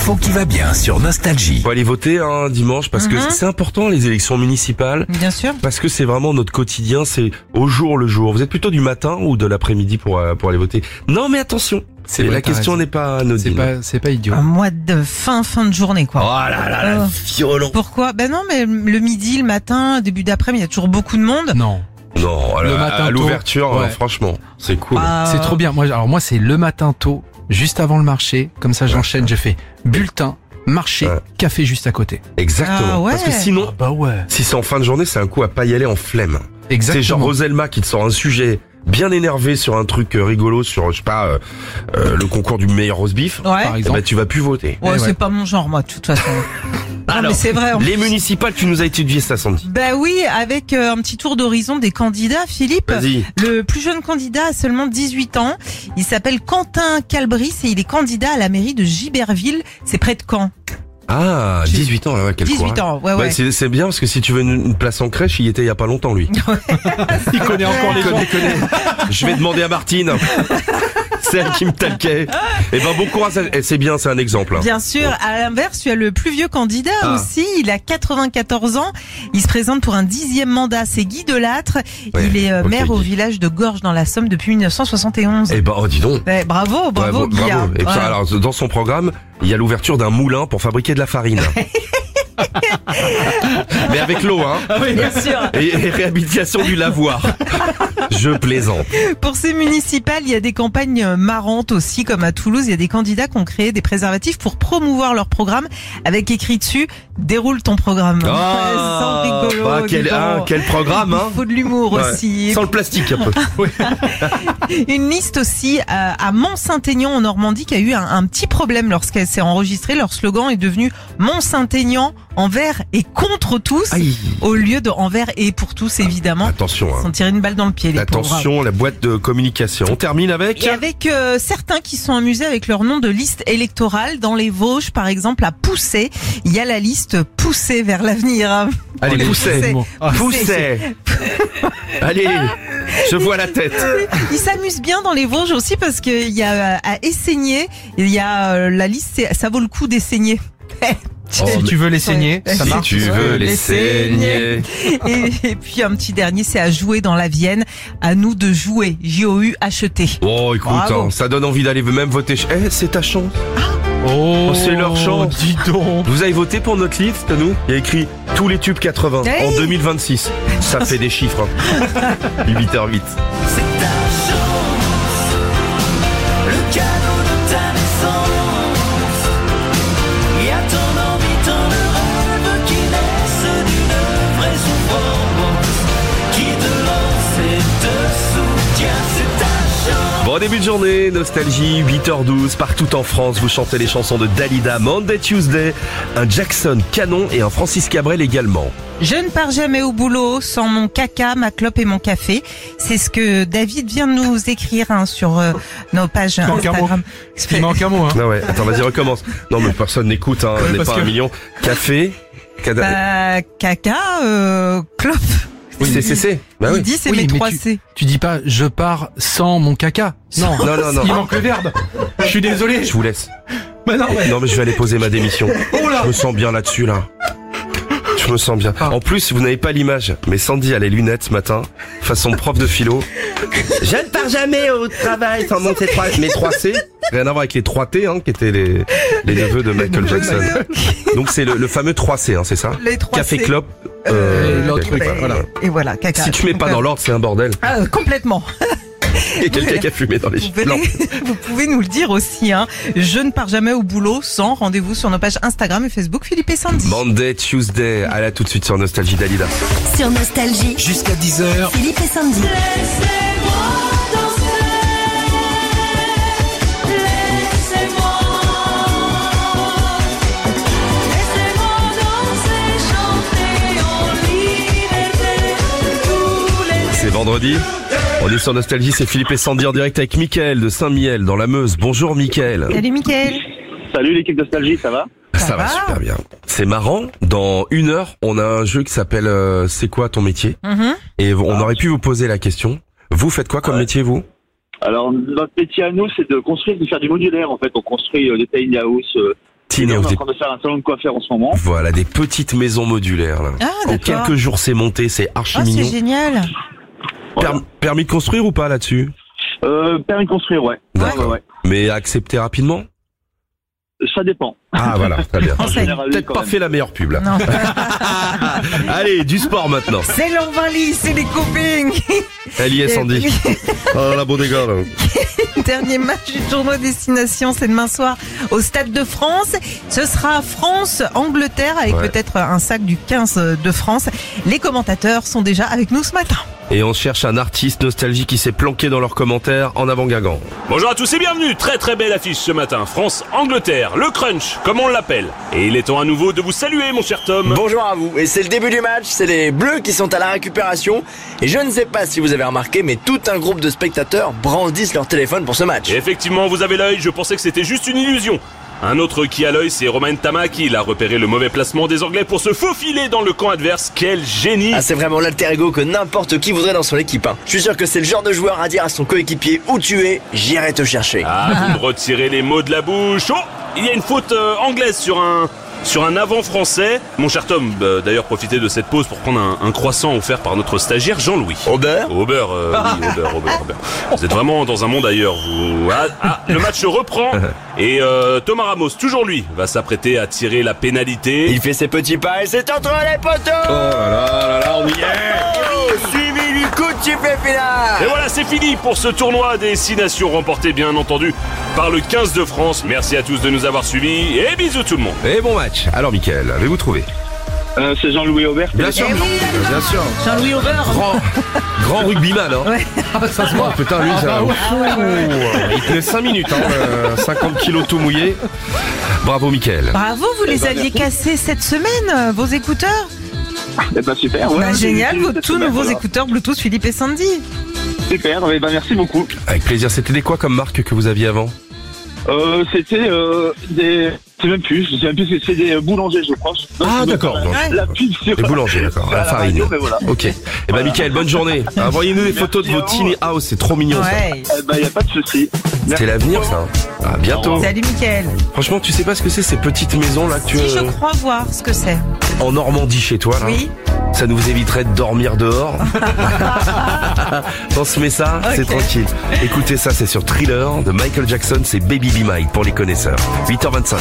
L'info qui va bien sur Nostalgie. Faut aller voter dimanche parce que c'est important les élections municipales. Bien sûr. Parce que c'est vraiment notre quotidien, c'est au jour le jour. Vous êtes plutôt du matin ou de l'après-midi pour aller voter? Non mais attention, C'est vrai, la t'as question raison. n'est pas anodine. C'est pas idiot. Un mois de fin de journée, quoi. Oh là là là, violent. Pourquoi? Ben non, mais le midi, le matin, début d'après-midi, il y a toujours beaucoup de monde. Non. Non, Le matin à tôt. l'ouverture, Ouais. franchement, c'est cool. Ah, C'est trop bien. Moi, c'est le matin tôt, juste avant le marché. Comme ça, j'enchaîne. Je fais bulletin, marché, Ouais. café juste à côté. Exactement. Ah ouais. Parce que sinon, Bah ouais. si c'est en fin de journée, c'est un coup à pas y aller en flemme. Exactement. C'est genre Roselma qui te sort un sujet bien énervé sur un truc rigolo sur, je sais pas, le concours du meilleur roast beef. Ouais. Par Eh exemple. ben, tu vas plus voter. Ouais, Eh c'est ouais. pas mon genre, moi, de toute façon. Non, Alors, mais c'est vrai. Les municipales, tu nous as étudié ça, Sandy. Bah oui, avec un petit tour d'horizon des candidats, Philippe. Vas-y. Le plus jeune candidat a seulement 18 ans. Il s'appelle Quentin Calbris et il est candidat à la mairie de Giberville. C'est près de Caen. Ah, 18 ans, ouais, quel 18 courage. ans, ouais. C'est bien parce que si tu veux une place en crèche, il y était il y a pas longtemps, lui. Il connaît encore les gens. Je vais demander à Martine. C'est elle qui me talquait. Eh ben, bon courage. C'est bien, c'est un exemple. Bien sûr, à l'inverse, tu as le plus vieux candidat Ah. aussi. Il a 94 ans. Il se présente pour un 10e mandat. C'est Guy Delattre. Ouais, Il est ok, maire au Guy. village de Gorges dans la Somme depuis 1971. Eh ben, oh, dis donc. Ouais, bravo Guy. hein. Et puis, Voilà. alors, dans son programme, il y a l'ouverture d'un moulin pour fabriquer de la farine. Mais avec l'eau, hein. Bien sûr. Et réhabilitation du lavoir. Je plaisante. Pour ces municipales, il y a des campagnes marrantes aussi, comme à Toulouse. Il y a des candidats qui ont créé des préservatifs pour promouvoir leur programme avec écrit dessus « Déroule ton programme ». Sans rigolo. bah, dis donc. quel programme, hein. Il faut de l'humour Ouais. aussi. Sans le plastique, un peu. Une liste aussi à Mont-Saint-Aignan en Normandie qui a eu un petit problème lorsqu'elle s'est enregistrée. Leur slogan est devenu Mont-Saint-Aignan envers et contre tous, Aïe. au lieu de envers et pour tous évidemment. Attention, Ils hein. sont tirés une balle dans le pied les pauvres. Attention, la boîte de communication. On termine avec... Et avec certains qui sont amusés avec leur nom de liste électorale. Dans les Vosges, par exemple, à Pousset, il y a la liste Pousser vers l'avenir. hein. Allez, les poussez. mots. Poussez. Allez, je vois la tête. Ils s'amusent bien dans les Vosges aussi parce qu'il y a à Esseigner, il y a la liste, ça vaut le coup d'essayer. Si tu veux les saigner, Ouais. ça Si marche. tu veux les saigner. Et puis un petit dernier, c'est à jouer dans la Vienne. À nous de jouer. J-O-U-H-E-T. Oh, écoute, Bravo. ça donne envie d'aller même voter. C'est ta chance. Oh, c'est leur chance. Dis donc. Vous avez voté pour notre liste, nous? Il y a écrit tous les tubes 80 Hey. en 2026. Ça fait des chiffres. Hein. 8h08. C'est ta chance, le cadeau de ta naissance. Il y a ton envie, ton rêve qui naissent d'une vraie souffrance, qui te lance et te soutient. C'est ta chance. Bon début de journée, Nostalgie, 8h12, partout en France, vous chantez les chansons de Dalida, Monday Tuesday, un Jackson Canon et un Francis Cabrel également. Je ne pars jamais au boulot sans mon caca, ma clope et mon café. C'est ce que David vient de nous écrire sur nos pages manque un mot. Instagram. Il manque un mot, hein. Ah ouais, attends, vas-y, recommence. Non mais personne n'écoute, hein, on n'est parce pas que- 1 million. Café, Caca, clope. oui, c'est. Bah Il oui. dit c'est Oui, mes mais 3 C. Tu dis pas je pars sans mon caca. Non. Non. Il manque le verbe. Je suis désolé. Je vous laisse. Mais non, mais... Non mais je vais aller poser ma démission. Oh là. Je me sens bien là-dessus là. Je me sens bien. En plus, vous n'avez pas l'image, mais Sandy a les lunettes ce matin, façon prof de philo. Je ne pars jamais au travail sans monter mes 3 C. Rien à voir avec les 3 T, hein, qui étaient les neveux de Michael Jackson. Donc c'est le fameux 3 C, hein, c'est ça? Les 3 Café, C. clope. l'autre truc, Ben, voilà. Et voilà, caca. Si tu mets pas dans l'ordre, c'est un bordel. Complètement. Il y a quelqu'un qui a fumé dans les Vous, blancs. vous pouvez nous le dire aussi. Hein. Je ne pars jamais au boulot sans. Rendez-vous sur nos pages Instagram et Facebook Philippe et Sandy. Monday, Tuesday. Allez, à tout de suite sur Nostalgie Dalida. Sur Nostalgie. Jusqu'à 10h, Philippe et Sandy. Laissez-moi danser, laissez-moi danser, chanter en liberté tous les C'est vendredi. On est sur Nostalgie, c'est Philippe et Sandy en direct avec Mickaël de Saint-Miel dans la Meuse. Bonjour Mickaël. Salut Mickaël. Salut l'équipe Nostalgie, ça va? Ça va super bien. C'est marrant, dans 1 heure, on a un jeu qui s'appelle C'est quoi ton métier? Mhm. Et on aurait pu vous poser la question. Vous faites quoi comme métier, vous? Alors, notre métier à nous, c'est de construire, de faire du modulaire, en fait. On construit des tiny house, Tine, On vous est en êtes- train de faire un salon de coiffeur en ce moment. voilà, des petites maisons modulaires, là. Ah, En d'accord. quelques jours, c'est monté, c'est archi Ah, c'est mignon. génial. Voilà. Permis de construire ou pas là-dessus? Permis de construire, ouais. D'accord. Ouais. Mais accepté rapidement? Ça dépend. Ah voilà, très bien. En En fait, général, oui, Peut-être quand pas même. fait la meilleure pub là. Non. Allez, du sport maintenant. C'est l'Envalie, c'est les copings. Elle y est, Sandy. Oh la bodega là. Dernier match du tournoi destination, c'est demain soir au Stade de France. Ce sera France-Angleterre avec Ouais. peut-être un sac du 15 de France. Les commentateurs sont déjà avec nous ce matin. Et on cherche un artiste nostalgique qui s'est planqué dans leurs commentaires. En avant Guingamp. Bonjour à tous et bienvenue, très très belle affiche ce matin, France-Angleterre, le crunch, comme on l'appelle. Et il est temps à nouveau de vous saluer mon cher Tom. Bonjour à vous, et c'est le début du match, c'est les Bleus qui sont à la récupération, et je ne sais pas si vous avez remarqué, mais tout un groupe de spectateurs brandissent leur téléphone pour ce match. Et effectivement, vous avez l'œil, je pensais que c'était juste une illusion. Un autre qui a l'œil, c'est Romain Tamaki. Il a repéré le mauvais placement des Anglais pour se faufiler dans le camp adverse. Quel génie! Ah, c'est vraiment l'alter ego que n'importe qui voudrait dans son équipe. Hein. Je suis sûr que c'est le genre de joueur à dire à son coéquipier où tu es, j'irai te chercher. Ah, vous me retirez les mots de la bouche. Oh, il y a une faute anglaise sur un avant français. Mon cher Tom, d'ailleurs, profitez de cette pause pour prendre un croissant offert par notre stagiaire Jean-Louis. Au beurre Au beurre, oui, au beurre. Vous êtes vraiment dans un monde ailleurs, vous. Le match se reprend et Thomas Ramos, toujours lui, va s'apprêter à tirer la pénalité. Il fait ses petits pas et c'est entre les poteaux. Oh là là, on y est. Oh, suivi du coup de sifflet final. Et voilà, c'est fini pour ce tournoi des 6 nations remporté bien entendu par le 15 de France. Merci à tous de nous avoir suivis et bisous tout le monde. Et bon match. Alors Mickaël, avez-vous trouvé? C'est Jean-Louis Aubert. Bien sûr. Eh oui, Bien sûr. Jean-Louis Aubert. Grand rugbyman, hein. Ouais. Ça se Oh, voit. putain, lui, ça. Il tenait 5 minutes, hein. 50 kilos tout mouillé. Bravo Mickaël. Bravo, vous les aviez cassés cette semaine, vos écouteurs. Eh ben super, ouais. Bah, génial, J'ai vos vu cette tout semaine, nouveaux voilà. écouteurs Bluetooth Philippe et Sandy. Super, eh ben merci beaucoup. Avec plaisir. C'était des quoi comme marque que vous aviez avant? C'était des... Je sais même plus ce que c'est, des boulangers, je crois. Ah, d'accord. La pub sur... Des boulangers, d'accord. à La farine. radio, mais voilà. Ok. Eh ben Mickaël, bonne journée. Envoyez-nous des photos de vos Merci à tiny house, c'est trop mignon ça. Ouais. Eh ben, y a pas de souci. C'est l'avenir ça. À bientôt. Salut Mickaël. Franchement, tu sais pas ce que c'est ces petites maisons là que tu Si je crois voir ce que c'est. en Normandie chez toi là. Oui. Ça nous éviterait de dormir dehors. On se met ça, c'est Ok. tranquille. Écoutez ça, c'est sur Thriller de Michael Jackson, c'est Baby Be Mine pour les connaisseurs. 8h25.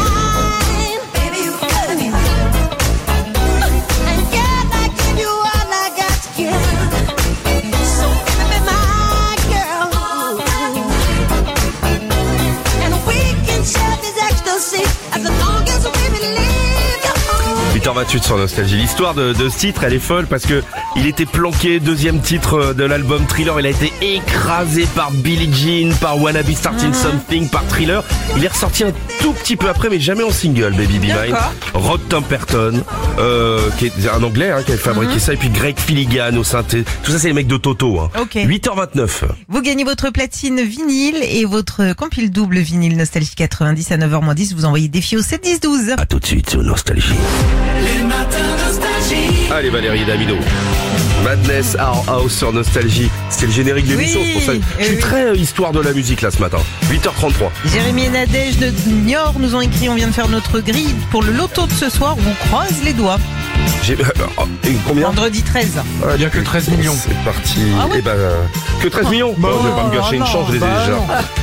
As long as we believe. 8h28 sur Nostalgie. L'histoire de ce titre, elle est folle parce que il était planqué, deuxième titre de l'album Thriller. Il a été écrasé par Billie Jean, par Wanna Be Starting Something, par Thriller. Il est ressorti un tout petit peu après, mais jamais en single, Baby Be Mine. D'accord. Rod Temperton, qui est un anglais, qui a fabriqué ça, et puis Greg Filligan au synthé. Tout ça, c'est les mecs de Toto. Ok. 8h29. Vous gagnez votre platine vinyle et votre compile double vinyle Nostalgie 90 à 9h10. Vous envoyez défi au 7 10 12. À tout de suite sur Nostalgie. Les matins nostalgie. Allez Valérie Damido. Madness Our House sur Nostalgie. C'était le générique de l'émission, Oui, c'est pour ça. Je suis oui. très histoire de la musique là ce matin. 8h33. Jérémy et Nadège de Niort nous ont écrit, on vient de faire notre grille pour le loto de ce soir. On croise les doigts. J'ai combien? Vendredi 13. Ah, Il y a que 13 millions. C'est parti. Ah ouais Eh ben que 13 millions. Bah, je vais pas me gâcher une chance, je les ai déjà.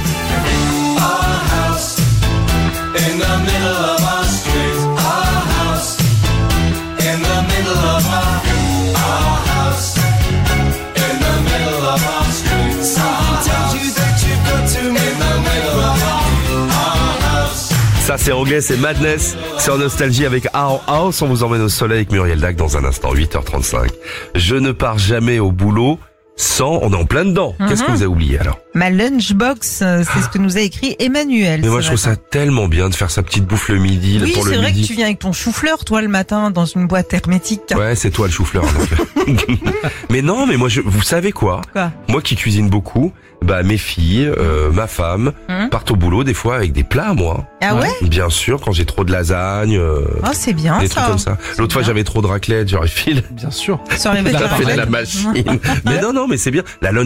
Our house in the middle of our street. Our house in the middle of our house in the middle of our street. Something tells you that you've got to in the middle of our house. Ça c'est anglais, c'est Madness sur Nostalgie avec Our House. On vous emmène au soleil avec Muriel Dac dans un instant, 8h35. Je ne pars jamais au boulot sans... On est en plein dedans. Qu'est-ce que vous avez oublié alors? Ma lunchbox, c'est ce que nous a écrit Emmanuel. Mais moi ce je trouve ça matin. tellement bien de faire sa petite bouffe le midi, Oui, pour le c'est vrai que midi. tu viens avec ton chou-fleur, toi, le matin, dans une boîte hermétique. Ouais, c'est toi le chou-fleur. donc. Mais non, mais moi, vous savez quoi? Quoi? Moi qui cuisine beaucoup, bah mes filles, ma femme, partent au boulot des fois avec des plats, moi. Ah ouais? Bien sûr, quand j'ai trop de lasagne, Oh, c'est bien des ça. trucs comme ça. L'autre fois, bien. j'avais trop de raclette, j'aurais filé Bien sûr. Sur les la vêtements. machine. Mais non, mais c'est bien. La lunchbox,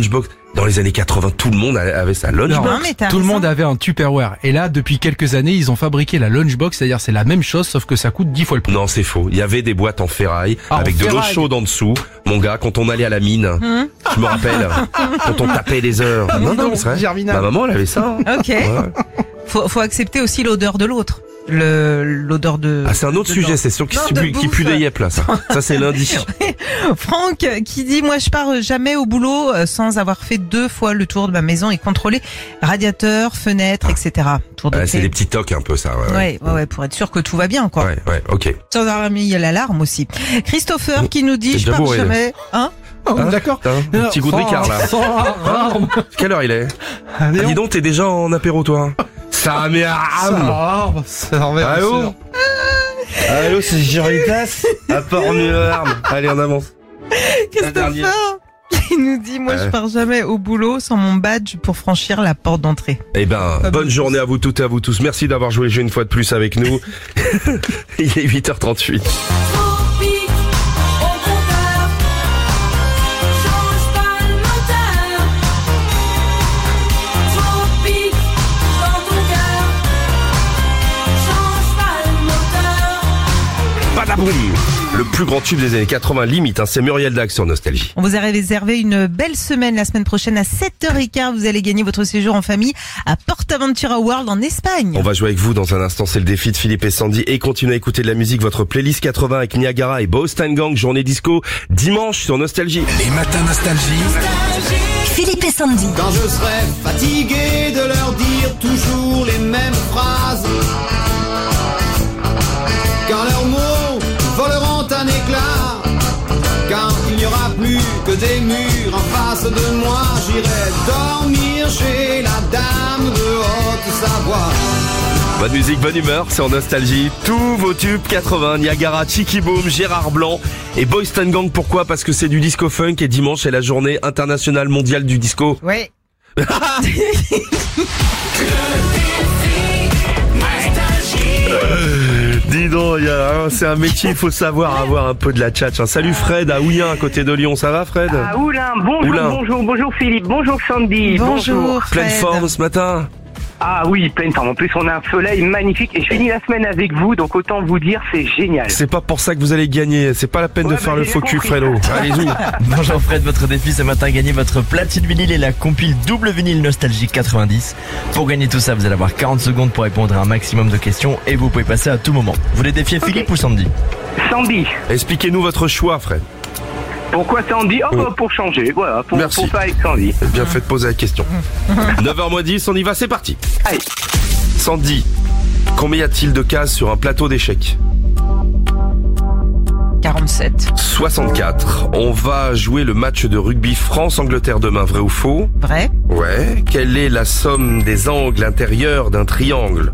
Dans les années 80, tout le monde avait sa Non, lunchbox. mais t'as tout le raison. monde avait un Tupperware. Et là, depuis quelques années, ils ont fabriqué la lunchbox, c'est-à-dire c'est la même chose, sauf que ça coûte 10 fois le prix. Non, c'est faux. Il y avait des boîtes en ferraille Ah, avec en de l'eau ferraille. chaude en dessous. Mon gars, quand on allait à la mine, je me rappelle, quand on tapait des heures. Non, c'est vrai. Germinal. Ma maman, elle avait ça. hein. Ok. Ouais. Faut accepter aussi l'odeur de l'autre. L'odeur de... Ah, c'est un autre de sujet, dent. c'est sûr Non, de qui pue bouffe. des yep là, ça. Ça, c'est lundi. Franck qui dit, moi je pars jamais au boulot sans avoir fait 2 fois le tour de ma maison et contrôler radiateur, fenêtre, etc. Tour de Ouais, c'est clé. des petits tocs un peu, ça. Ouais, pour être sûr que tout va bien, quoi. Ouais, ok. Sans avoir mis l'alarme aussi. Christopher qui nous dit, T'es je déjà pars bourré, là. jamais... Hein Oh, Hein d'accord. T'as un petit goût de Ricard, là. Quelle heure il est? Ah, dis donc, t'es déjà en apéro, toi. Ça m'arme. Allô? Allô, c'est Géritas. À part une larme. Allez, en avance. Christopher qui nous dit, moi je pars jamais au boulot sans mon badge pour franchir la porte d'entrée. Eh ben, bonne journée à vous toutes et à vous tous. Merci d'avoir joué le jeu une fois de plus avec nous. Il est 8h38. Tropique au compteur, change pas le moteur. Tropique dans ton cœur, change pas le moteur. Badaboum! Le plus grand tube des années 80, limite, hein, c'est Muriel Dac sur Nostalgie. On vous a réservé une belle semaine la semaine prochaine à 7h15. Vous allez gagner votre séjour en famille à PortAventura World en Espagne. On va jouer avec vous dans un instant, c'est le défi de Philippe et Sandy et continuez à écouter de la musique, votre playlist 80 avec Niagara et Boston Gang, journée disco, dimanche sur Nostalgie. Les matins nostalgie. Philippe et Sandy. Quand je serai fatigué de leur dire toujours les mêmes phrases, quand leurs mots voleront un éclat, quand il n'y aura plus que des murs en face de moi, j'irai dormir chez la dame de Haute-Savoie. Bonne musique, bonne humeur, c'est en Nostalgie. Tous vos tubes 80, Niagara, Chicky Boom, Gérard Blanc et Boston Gang. Pourquoi? Parce que c'est du disco funk et dimanche c'est la journée internationale mondiale du disco. Ouais. Dis donc, c'est un métier, il faut savoir avoir un peu de la tchatch. Salut Fred à Ouillin à côté de Lyon, ça va Fred? Ah, Oulin, bonjour, Oulin. bonjour Philippe, bonjour Sandy, Bonjour. Pleine Fred. forme ce matin? Ah oui, pleine forme. En plus, on a un soleil magnifique et je finis la semaine avec vous, donc autant vous dire, c'est génial. C'est pas pour ça que vous allez gagner, c'est pas la peine de faire le j'ai faux cul compris. Fredo. Allez-y. Bonjour Fred, votre défi ce matin, gagner votre platine vinyle et la compile double vinyle Nostalgie 90. Pour gagner tout ça, vous allez avoir 40 secondes pour répondre à un maximum de questions et vous pouvez passer à tout moment. Vous voulez défier Philippe ou Sandy? Sandy, Expliquez-nous votre choix Fred. pourquoi Sandy? Oh, bah, pour changer, voilà, pour Merci. faire avec Sandy. Bien fait de poser la question. 9h10, on y va, c'est parti. Allez, Sandy, combien y a-t-il de cases sur un plateau d'échecs? 47. 64. On va jouer le match de rugby France-Angleterre demain, vrai ou faux? Vrai. Ouais. Quelle est la somme des angles intérieurs d'un triangle?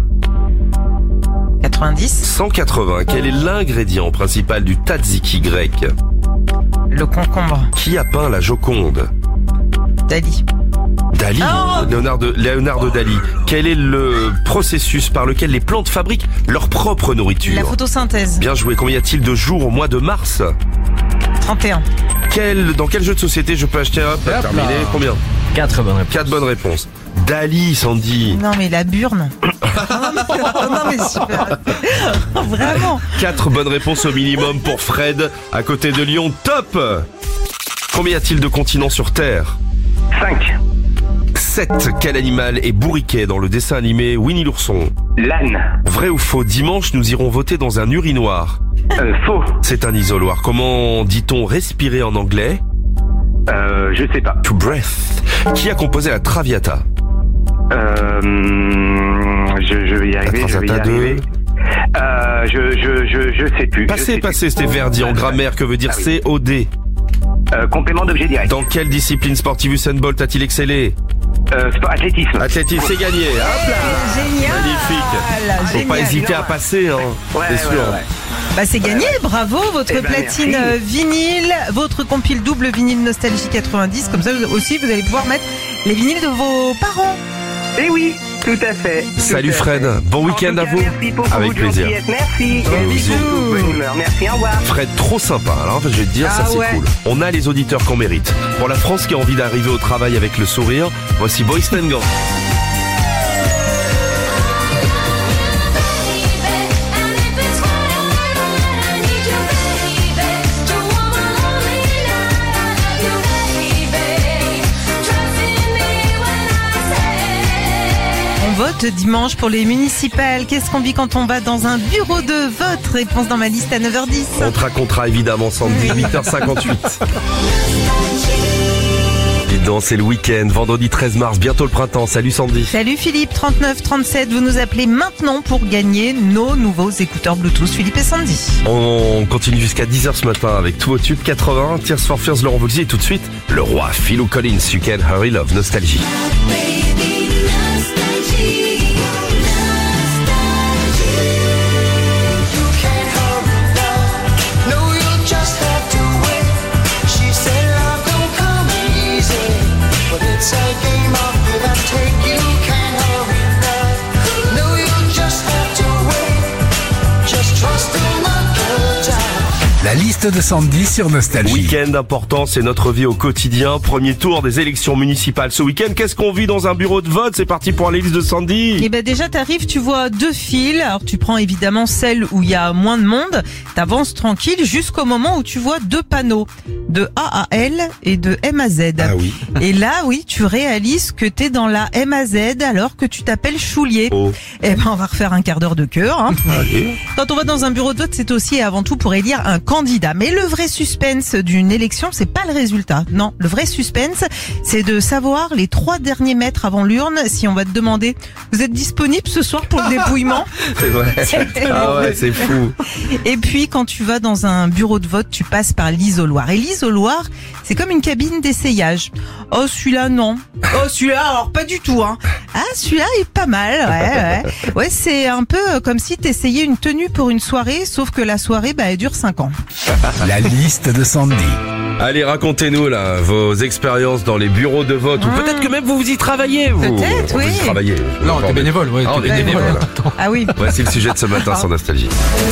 90. 180. Quel est l'ingrédient principal du tzatziki grec? Le concombre. Qui a peint la Joconde? Dali. Dali, Oh Leonardo Dali. Quel est le processus par lequel les plantes fabriquent leur propre nourriture? La photosynthèse. Bien joué. Combien y a-t-il de jours au mois de mars? 31. Dans quel jeu de société je peux acheter terminé? Combien? 4 bonnes réponses. 4 bonnes réponses. Dali, Sandy. Non mais la burne. non mais super. Vraiment. 4 bonnes réponses au minimum pour Fred, à côté de Lyon. Top! Combien y a-t-il de continents sur Terre? 5. 7. Quel animal est bourriquet dans le dessin animé Winnie l'ourson? L'âne. Vrai ou faux? Dimanche, nous irons voter dans un urinoir. Faux. C'est un isoloir. Comment dit-on respirer en anglais? Je sais pas. To breath. Qui a composé la Traviata? Je vais y arriver, La je vais y Traviata 2. arriver. Je sais plus. Passez, c'était Verdi en grammaire. Que veut dire COD? Complément d'objet direct. Dans quelle discipline sportive Usain Bolt a-t-il excellé? Athlétisme. Athlétisme, c'est gagné. Hop là. Génial. Magnifique. Faut pas Génial. hésiter à passer, hein. C'est sûr. Bah c'est gagné, bravo, votre Eh ben, platine merci. vinyle, votre compile double vinyle Nostalgie 90, comme ça aussi vous allez pouvoir mettre les vinyles de vos parents. Eh oui. Tout à fait. Salut Fred, bon week-end à vous. Merci pour Avec votre plaisir. gentillesse. Merci. bisous. Bonne humeur. Merci, au revoir. Fred, trop sympa. Alors, je vais te dire, ça Ah c'est ouais. cool. On a les auditeurs qu'on mérite. Pour la France qui a envie d'arriver au travail avec le sourire, voici Boyz II Gang. On vote dimanche pour les municipales. Qu'est-ce qu'on vit quand on va dans un bureau de vote? Réponse dans ma liste à 9h10. On te racontera évidemment samedi 8h58. Dites donc, c'est le week-end, vendredi 13 mars, bientôt le printemps. Salut Sandy. Salut Philippe, 3937, vous nous appelez maintenant pour gagner nos nouveaux écouteurs Bluetooth Philippe et Sandy. On continue jusqu'à 10h ce matin avec tous vos tubes 80, Tears for Fears, Laurent Voulzy et tout de suite, le roi Philou Collins, You Can Hurry Love, Nostalgie. La liste de Sandy sur Nostalgie. Week-end important, c'est notre vie au quotidien. Premier tour des élections municipales. Ce week-end, qu'est-ce qu'on vit dans un bureau de vote? C'est parti pour la liste de Sandy. Et ben déjà t'arrives, tu vois 2 files. Alors tu prends évidemment celle où il y a moins de monde. T'avances tranquille jusqu'au moment où tu vois 2 panneaux de A à L et de M à Z. Ah oui. Et là, oui, tu réalises que t'es dans la M à Z alors que tu t'appelles Choulier. Oh. Eh ben on va refaire un quart d'heure de cœur. Hein. Allez. Quand on va dans un bureau de vote, c'est aussi et avant tout pour élire un candidat. Mais le vrai suspense d'une élection, c'est pas le résultat. Non, le vrai suspense, c'est de savoir les 3 derniers mètres avant l'urne si on va te demander, vous êtes disponible ce soir pour le dépouillement? C'est vrai. Ah ouais, c'est fou. Et puis quand tu vas dans un bureau de vote, tu passes par l'isoloir. Et l'isoloir, c'est comme une cabine d'essayage. Oh celui-là non. Oh celui-là alors pas du tout hein. Ah celui-là est pas mal. Ouais. Ouais, c'est un peu comme si t'essayais une tenue pour une soirée, sauf que la soirée elle dure 5 ans. La liste de Sandy. Allez, racontez-nous là vos expériences dans les bureaux de vote. Ou peut-être que même vous y travaillez. Vous. Peut-être, oui. Vous y travaillez. Non, t'es bénévole, ouais. Ah, on t'es est bénévole. Ah oui. Voici le sujet de ce matin sur Nostalgie.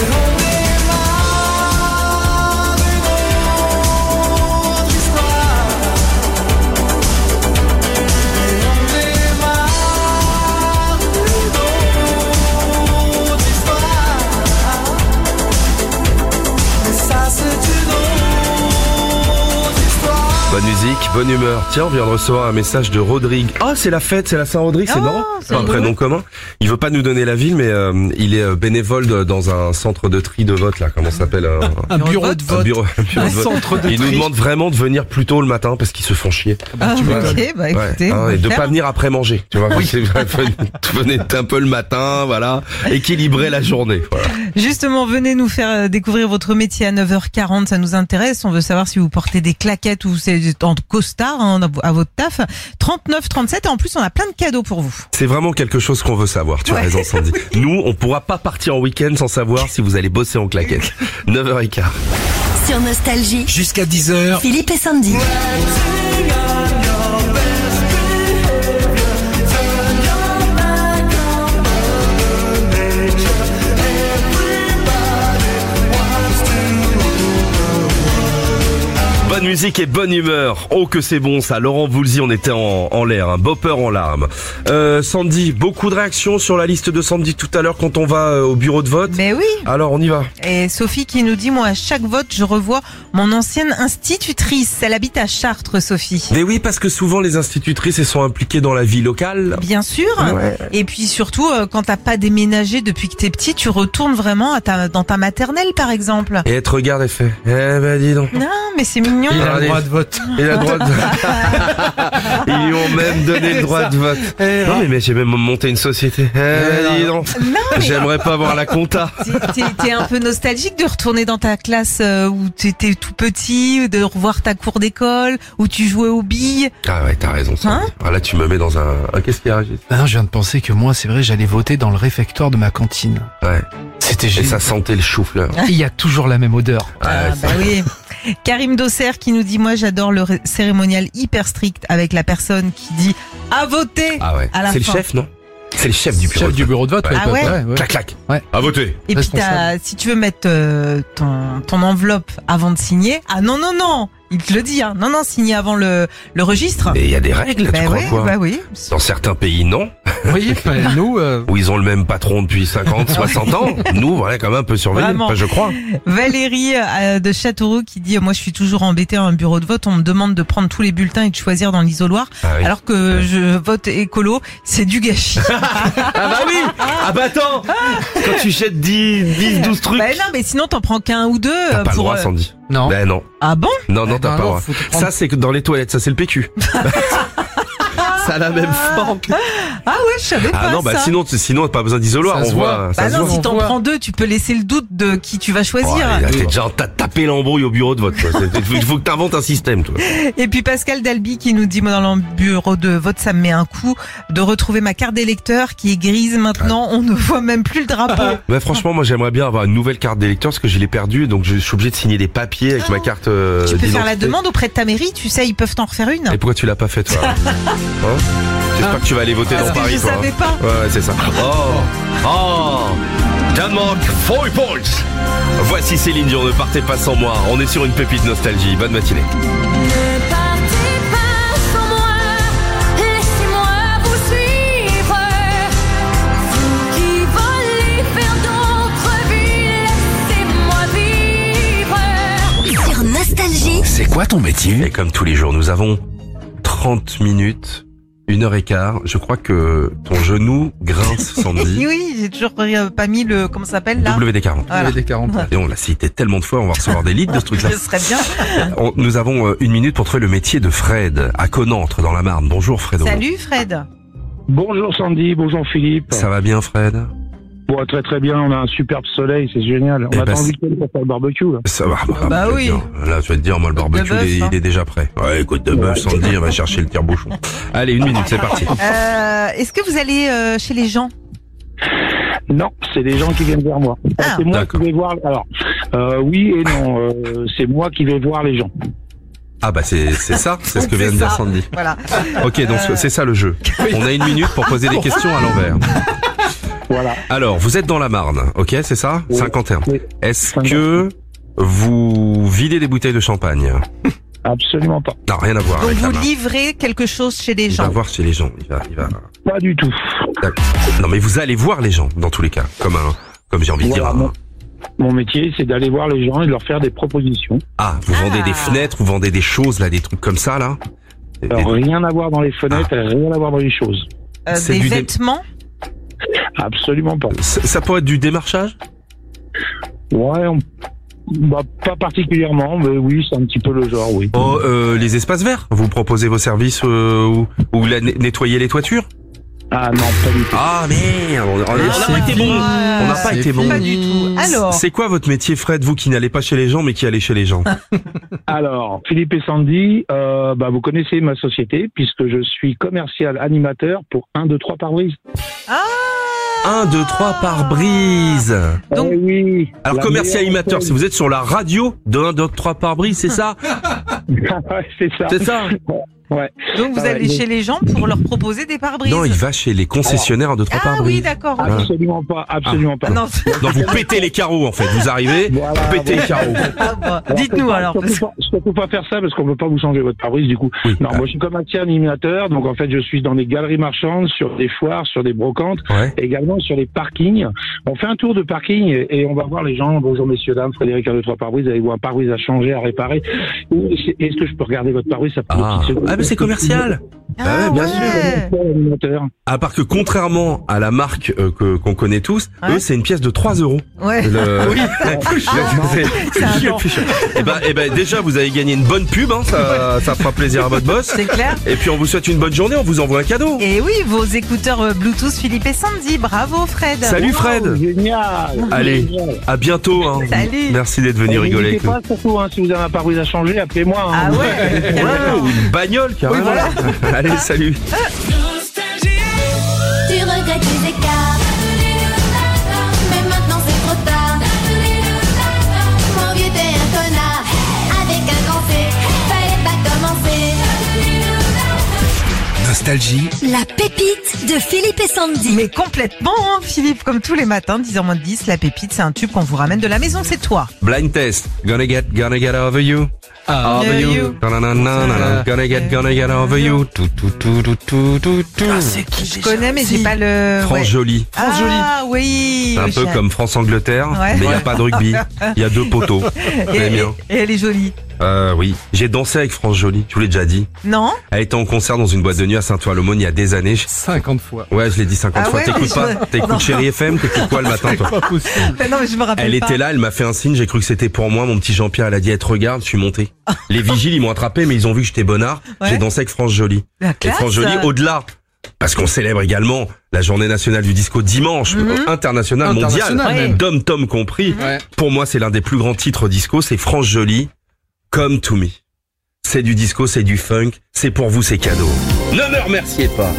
Bonne musique, bonne humeur. Tiens, on vient de recevoir un message de Rodrigue. Oh, c'est la fête, c'est la Saint-Rodrigue, c'est Oh, marrant. c'est Un rigolo. prénom commun. Il veut pas nous donner la ville, mais il est bénévole dans un centre de tri de vote là. Comment ça s'appelle Un bureau de un vote. bureau de Un vote. centre de Il nous tri. demande vraiment de venir plus tôt le matin parce qu'ils se font chier. Ah, tu ok, m'étonnes. bah écoutez. on va Et de le pas faire. venir après manger. Tu vois, venez un peu le matin, voilà, équilibrer la journée. Voilà. Justement, venez nous faire découvrir votre métier à 9h40, ça nous intéresse. On veut savoir si vous portez des claquettes ou c'est en costard hein, à votre taf. 3937 et en plus on a plein de cadeaux pour vous. C'est vraiment quelque chose qu'on veut savoir, tu as raison Sandy. Nous, on pourra pas partir en week-end sans savoir si vous allez bosser en claquettes. 9h15. Sur Nostalgie, Jusqu'à 10h. Philippe et Sandy. Bonne musique et bonne humeur. Oh que c'est bon ça. Laurent Voulzy, on était en l'air, un bopper en larmes. Sandy, beaucoup de réactions sur la liste de Sandy tout à l'heure quand on va au bureau de vote. Mais oui. Alors on y va. Et Sophie qui nous dit, moi à chaque vote je revois mon ancienne institutrice. Elle habite à Chartres, Sophie. Mais oui, parce que souvent les institutrices elles sont impliquées dans la vie locale. Bien sûr. Ouais. Et puis surtout, quand t'as pas déménagé depuis que t'es petit, tu retournes vraiment dans ta maternelle par exemple. Et elle te regarde et fait, eh ben dis donc. Non, mais c'est mignon. Il a le Allez. droit de vote. Il a le droit de... Ils lui ont même donné le droit de vote. Non mais j'ai même monté une société. Dis donc. Non, mais J'aimerais pas voir la compta. t'es un peu nostalgique de retourner dans ta classe où t'étais tout petit, de revoir ta cour d'école, où tu jouais aux billes. Ah ouais, t'as raison. Sandy. Hein Ah, là tu me mets dans un... Ah, qu'est-ce qu'il y a, Régis? Ah non, je viens de penser que moi, c'est vrai, j'allais voter dans le réfectoire de ma cantine. Ouais. C'était Et génial. ça sentait le chou-fleur. Il y a toujours la même odeur. Ah, bah oui. Karim Dosser qui nous dit, moi j'adore le cérémonial hyper strict avec la personne qui dit à voter Ah ouais. à la C'est le fin. chef, non? C'est le chef du bureau. Chef du bureau de vote, Ah ouais. Clac, clac. Ouais. À voter. Et puis Responsable. si tu veux mettre ton enveloppe avant de signer, ah non, il te le dit, hein. Non, signer avant le registre. Et il y a des règles, tu crois oui, quoi? bah oui. Dans certains pays, non. Oui, nous, Où ils ont le même patron depuis 50, 60 ans. Nous, voilà, quand même un peu surveillés. Vraiment. Enfin, je crois. Valérie de Châteauroux qui dit moi je suis toujours embêtée à un bureau de vote, on me demande de prendre tous les bulletins et de choisir dans l'isoloir alors que je vote écolo, c'est du gâchis. Ah bah oui. Ah bah attends. Quand tu jettes 10, 12 trucs. Bah non, mais sinon t'en prends qu'un ou deux. T'as pas le pour, droit, Sandy. Non. Ben non. Ah bon? Non, t'as pas le droit. faut te prendre- Ça, c'est que dans les toilettes, ça c'est le PQ. Ça a la même forme. Ah ouais, je savais pas Ah non, bah ça. sinon pas besoin d'isoloir. Ça On se voit. voit. Ça Bah se non, voit. si t'en voit. prends deux, tu peux laisser le doute de qui tu vas choisir. Ouais, là, t'as tapé l'embrouille au bureau de vote. Toi. Il faut que t'inventes un système, toi. Et puis Pascal Dalby qui nous dit moi dans le bureau de vote ça me met un coup de retrouver ma carte d'électeur qui est grise maintenant, on ne voit même plus le drapeau. Mais franchement, moi j'aimerais bien avoir une nouvelle carte d'électeur parce que je l'ai perdue, donc je suis obligé de signer des papiers avec ma carte Tu peux faire la d'identité. demande auprès de ta mairie, tu sais, ils peuvent t'en refaire une. Et pourquoi tu l'as pas fait, toi? Hein? J'espère que tu vas aller voter Parce dans que Paris, je toi. savais pas. Ouais, c'est ça. Danemark, 4 points. Voici Céline Dion, ne partez pas sans moi. On est sur une pépite nostalgie. Bonne matinée. Ne partez pas sans moi, laissez-moi vous suivre. Vous qui volez vers d'autres villes, laissez-moi vivre. Sur Nostalgie. C'est quoi ton métier? Et comme tous les jours, nous avons 30 minutes, 1h15. Je crois que ton genou grince, Sandy. Oui, j'ai toujours pas mis le comment ça s'appelle là. WD-40. Voilà. des 40. Et on l'a cité tellement de fois, on va recevoir des litres de ce truc-là. Ce serait bien. Nous avons 1 minute pour trouver le métier de Fred, à Connantre, dans la Marne. Bonjour Fredo. Salut Fred. Bonjour Sandy, bonjour Philippe. Ça va bien Fred? Bon, très très bien, on a un superbe soleil, c'est génial. On Eh attend ben, le week-end pour faire le barbecue. Là. Ça va. Bah je vais oui. te dire. Là, tu vas te dire, moi, le barbecue, bœuf, hein. il est déjà prêt. Ouais, écoute, de bœuf, sans le dire, on va chercher le tire-bouchon. Allez, 1 minute, c'est parti. Est-ce que vous allez chez les gens? Non, c'est des gens qui viennent vers moi. Ah. C'est moi D'accord. qui vais voir. Alors, oui et non. C'est moi qui vais voir les gens. Ah bah c'est ça, c'est ce que vient de C'est dire ça. Sandy. Voilà. Ok, donc c'est ça le jeu. On a 1 minute pour poser des questions à l'envers. Voilà. Alors, vous êtes dans la Marne, ok, c'est ça? Oui. 51. Oui. Est-ce que vous videz des bouteilles de champagne? Absolument pas. Non, rien à voir Donc avec la vous Marne. livrez quelque chose chez les Il va gens. voir chez les gens. Il va. Pas du tout. D'accord. Non, mais vous allez voir les gens dans tous les cas, comme j'ai envie de Voilà, dire. non. Mon métier, c'est d'aller voir les gens et de leur faire des propositions. Ah, vous vendez des fenêtres, vous vendez des choses là, des trucs comme ça là. Alors, rien à voir dans les fenêtres, rien à voir dans les choses. C'est Des du dé- vêtements. Absolument pas. Ça pourrait être du démarchage? Ouais, pas particulièrement, mais oui, c'est un petit peu le genre, oui. Oh, les espaces verts. Vous proposez vos services ou nettoyer les toitures? Ah non, pas du tout. Ah merde, on n'a c'est pas été bon. fini. On n'a pas C'est été bon. Pas du tout. Alors. C'est quoi votre métier, Fred, vous qui n'allez pas chez les gens mais qui allez chez les gens? Alors, Philippe et Sandy, vous connaissez ma société puisque je suis commercial animateur pour 1, 2, 3 pare-brise. 1, 2, 3 par brise. Donc- Eh oui. Alors La commercial meilleure animateur, si enseigne. vous êtes sur la radio de 1, 2, 3 par brise, c'est ça? Ouais, c'est ça. C'est ça? Ouais. Donc vous Ouais, allez mais- chez les gens pour leur proposer des pare-brises. Non, il va chez les concessionnaires 1, 2, 3 Ah par oui, brise. d'accord. Ah. Absolument pas, absolument pas. Ah non, Non, vous pétez les carreaux en fait. Vous arrivez, Voilà, vous pétez voilà. les carreaux. ah, bah, Alors, dites-nous alors. parce que- Je peux pas faire ça parce qu'on peut pas vous changer votre pare-brise du coup. Oui. Non, moi je suis commercial animateur, donc en fait je suis dans des galeries marchandes, sur des foires, sur des brocantes, Ouais. et également sur les parkings. On fait un tour de parking et on va voir les gens. Bonjour messieurs dames, Frédéric 1, 2, 3 pare-brise, avez-vous un pare-brise à changer, à réparer? Est-ce que je peux regarder votre pare-brise? Ça prend Ah, une petite seconde. mais c'est commercial. Ah, ouais, bien sûr. Commercial animateur. À part que contrairement à la marque qu'on connaît tous, Ouais. eux c'est une pièce de 3 euros. Ouais. Oui. C'est un nom. Et ben déjà vous avez gagné une bonne pub, hein, ça fera plaisir à votre boss. C'est clair. Et puis on vous souhaite une bonne journée, on vous envoie un cadeau. Et oui, vos écouteurs Bluetooth Philippe et Sandy. Bravo Fred. Salut Fred. Génial. Allez, Génial. à bientôt. Hein. Salut. Merci d'être venu rigoler avec N'hésitez nous. pas surtout, hein, si vous avez un pare-brise à changer, appelez-moi. hein. Ah ouais. Ouais, carrément. ou une bagnole carrément. Oui, voilà. Allez, salut. Tu regrettes les écarts, mais maintenant c'est trop tard. Mon vieux t'es un connard, avec un grand C, fallait pas commencer. Nostalgie. La pépite de Philippe et Sandy. Mais complètement, hein, Philippe, comme tous les matins, 10h-10, la pépite, c'est un tube qu'on vous ramène de la maison, c'est toi. Blind test. Gonna get over you. Over you. Gonna get over you. Je connais, mais j'ai pas le... France Jolie. Ah oui. C'est un peu comme France-Angleterre, Ouais. mais il n'y a pas de rugby. Il y a 2 poteaux. Vous aimez bien. Et elle est jolie. Oui. J'ai dansé avec France Jolie, je vous l'ai déjà dit. Non? Elle était en concert dans une boîte de nuit à Saint-Ouen-l'Aumône il y a des années. 50 fois. Ouais, je l'ai dit 50 Ah fois. ouais, T'écoutes mais pas? T'écoutes Chérie FM? T'écoutes quoi le matin, toi? Pas possible. Mais non, mais je me rappelle Elle pas. était là, elle m'a fait un signe, j'ai cru que c'était pour moi, mon petit Jean-Pierre, elle a dit, elle te regarde, je suis monté. Les vigiles, ils m'ont attrapé, mais ils ont vu que j'étais bonnard. Ouais. J'ai dansé avec France Jolie. La Et classe. France Jolie, au-delà. Parce qu'on célèbre également la journée nationale du disco dimanche, internationale, International mondiale, même. Dom-Tom compris. Ouais. Pour moi, c'est l'un des plus grands titres disco, c'est France Jolie, Come to Me. C'est du disco, c'est du funk, c'est pour vous, c'est cadeau. Ne me remerciez pas.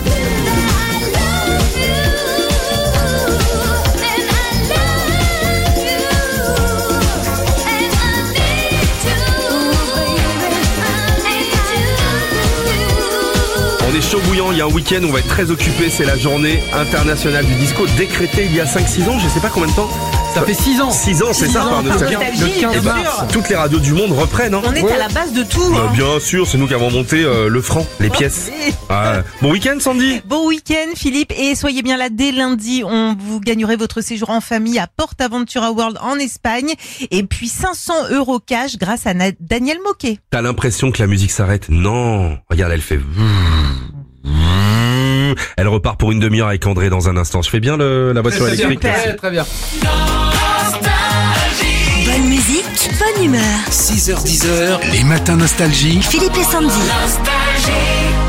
On est chaud bouillant, il y a un week-end, on va être très occupé, c'est la journée internationale du disco, décrétée il y a 5-6 ans, je sais pas combien de temps. Ça fait 6 ans. 6 ans, c'est ça, par nostalgie. Nostalgie, bien sûr. Toutes les radios du monde reprennent, hein. On est à la base de tout. hein. Bien sûr, c'est nous qui avons monté le franc, les pièces. Oui. Ah, bon week-end, Sandy. Bon week-end, Philippe, et soyez bien là dès lundi. Vous gagnerez votre séjour en famille à Portaventura World en Espagne, et puis 500 € cash grâce à Daniel Moquet. T'as l'impression que la musique s'arrête? Non. Regarde, elle fait... Elle repart pour une demi-heure avec André dans un instant. Je fais bien la voiture électrique. Très, très bien. Bonne musique, bonne humeur. 6h-10h, les matins Nostalgie. Philippe et Sandy. Nostalgie.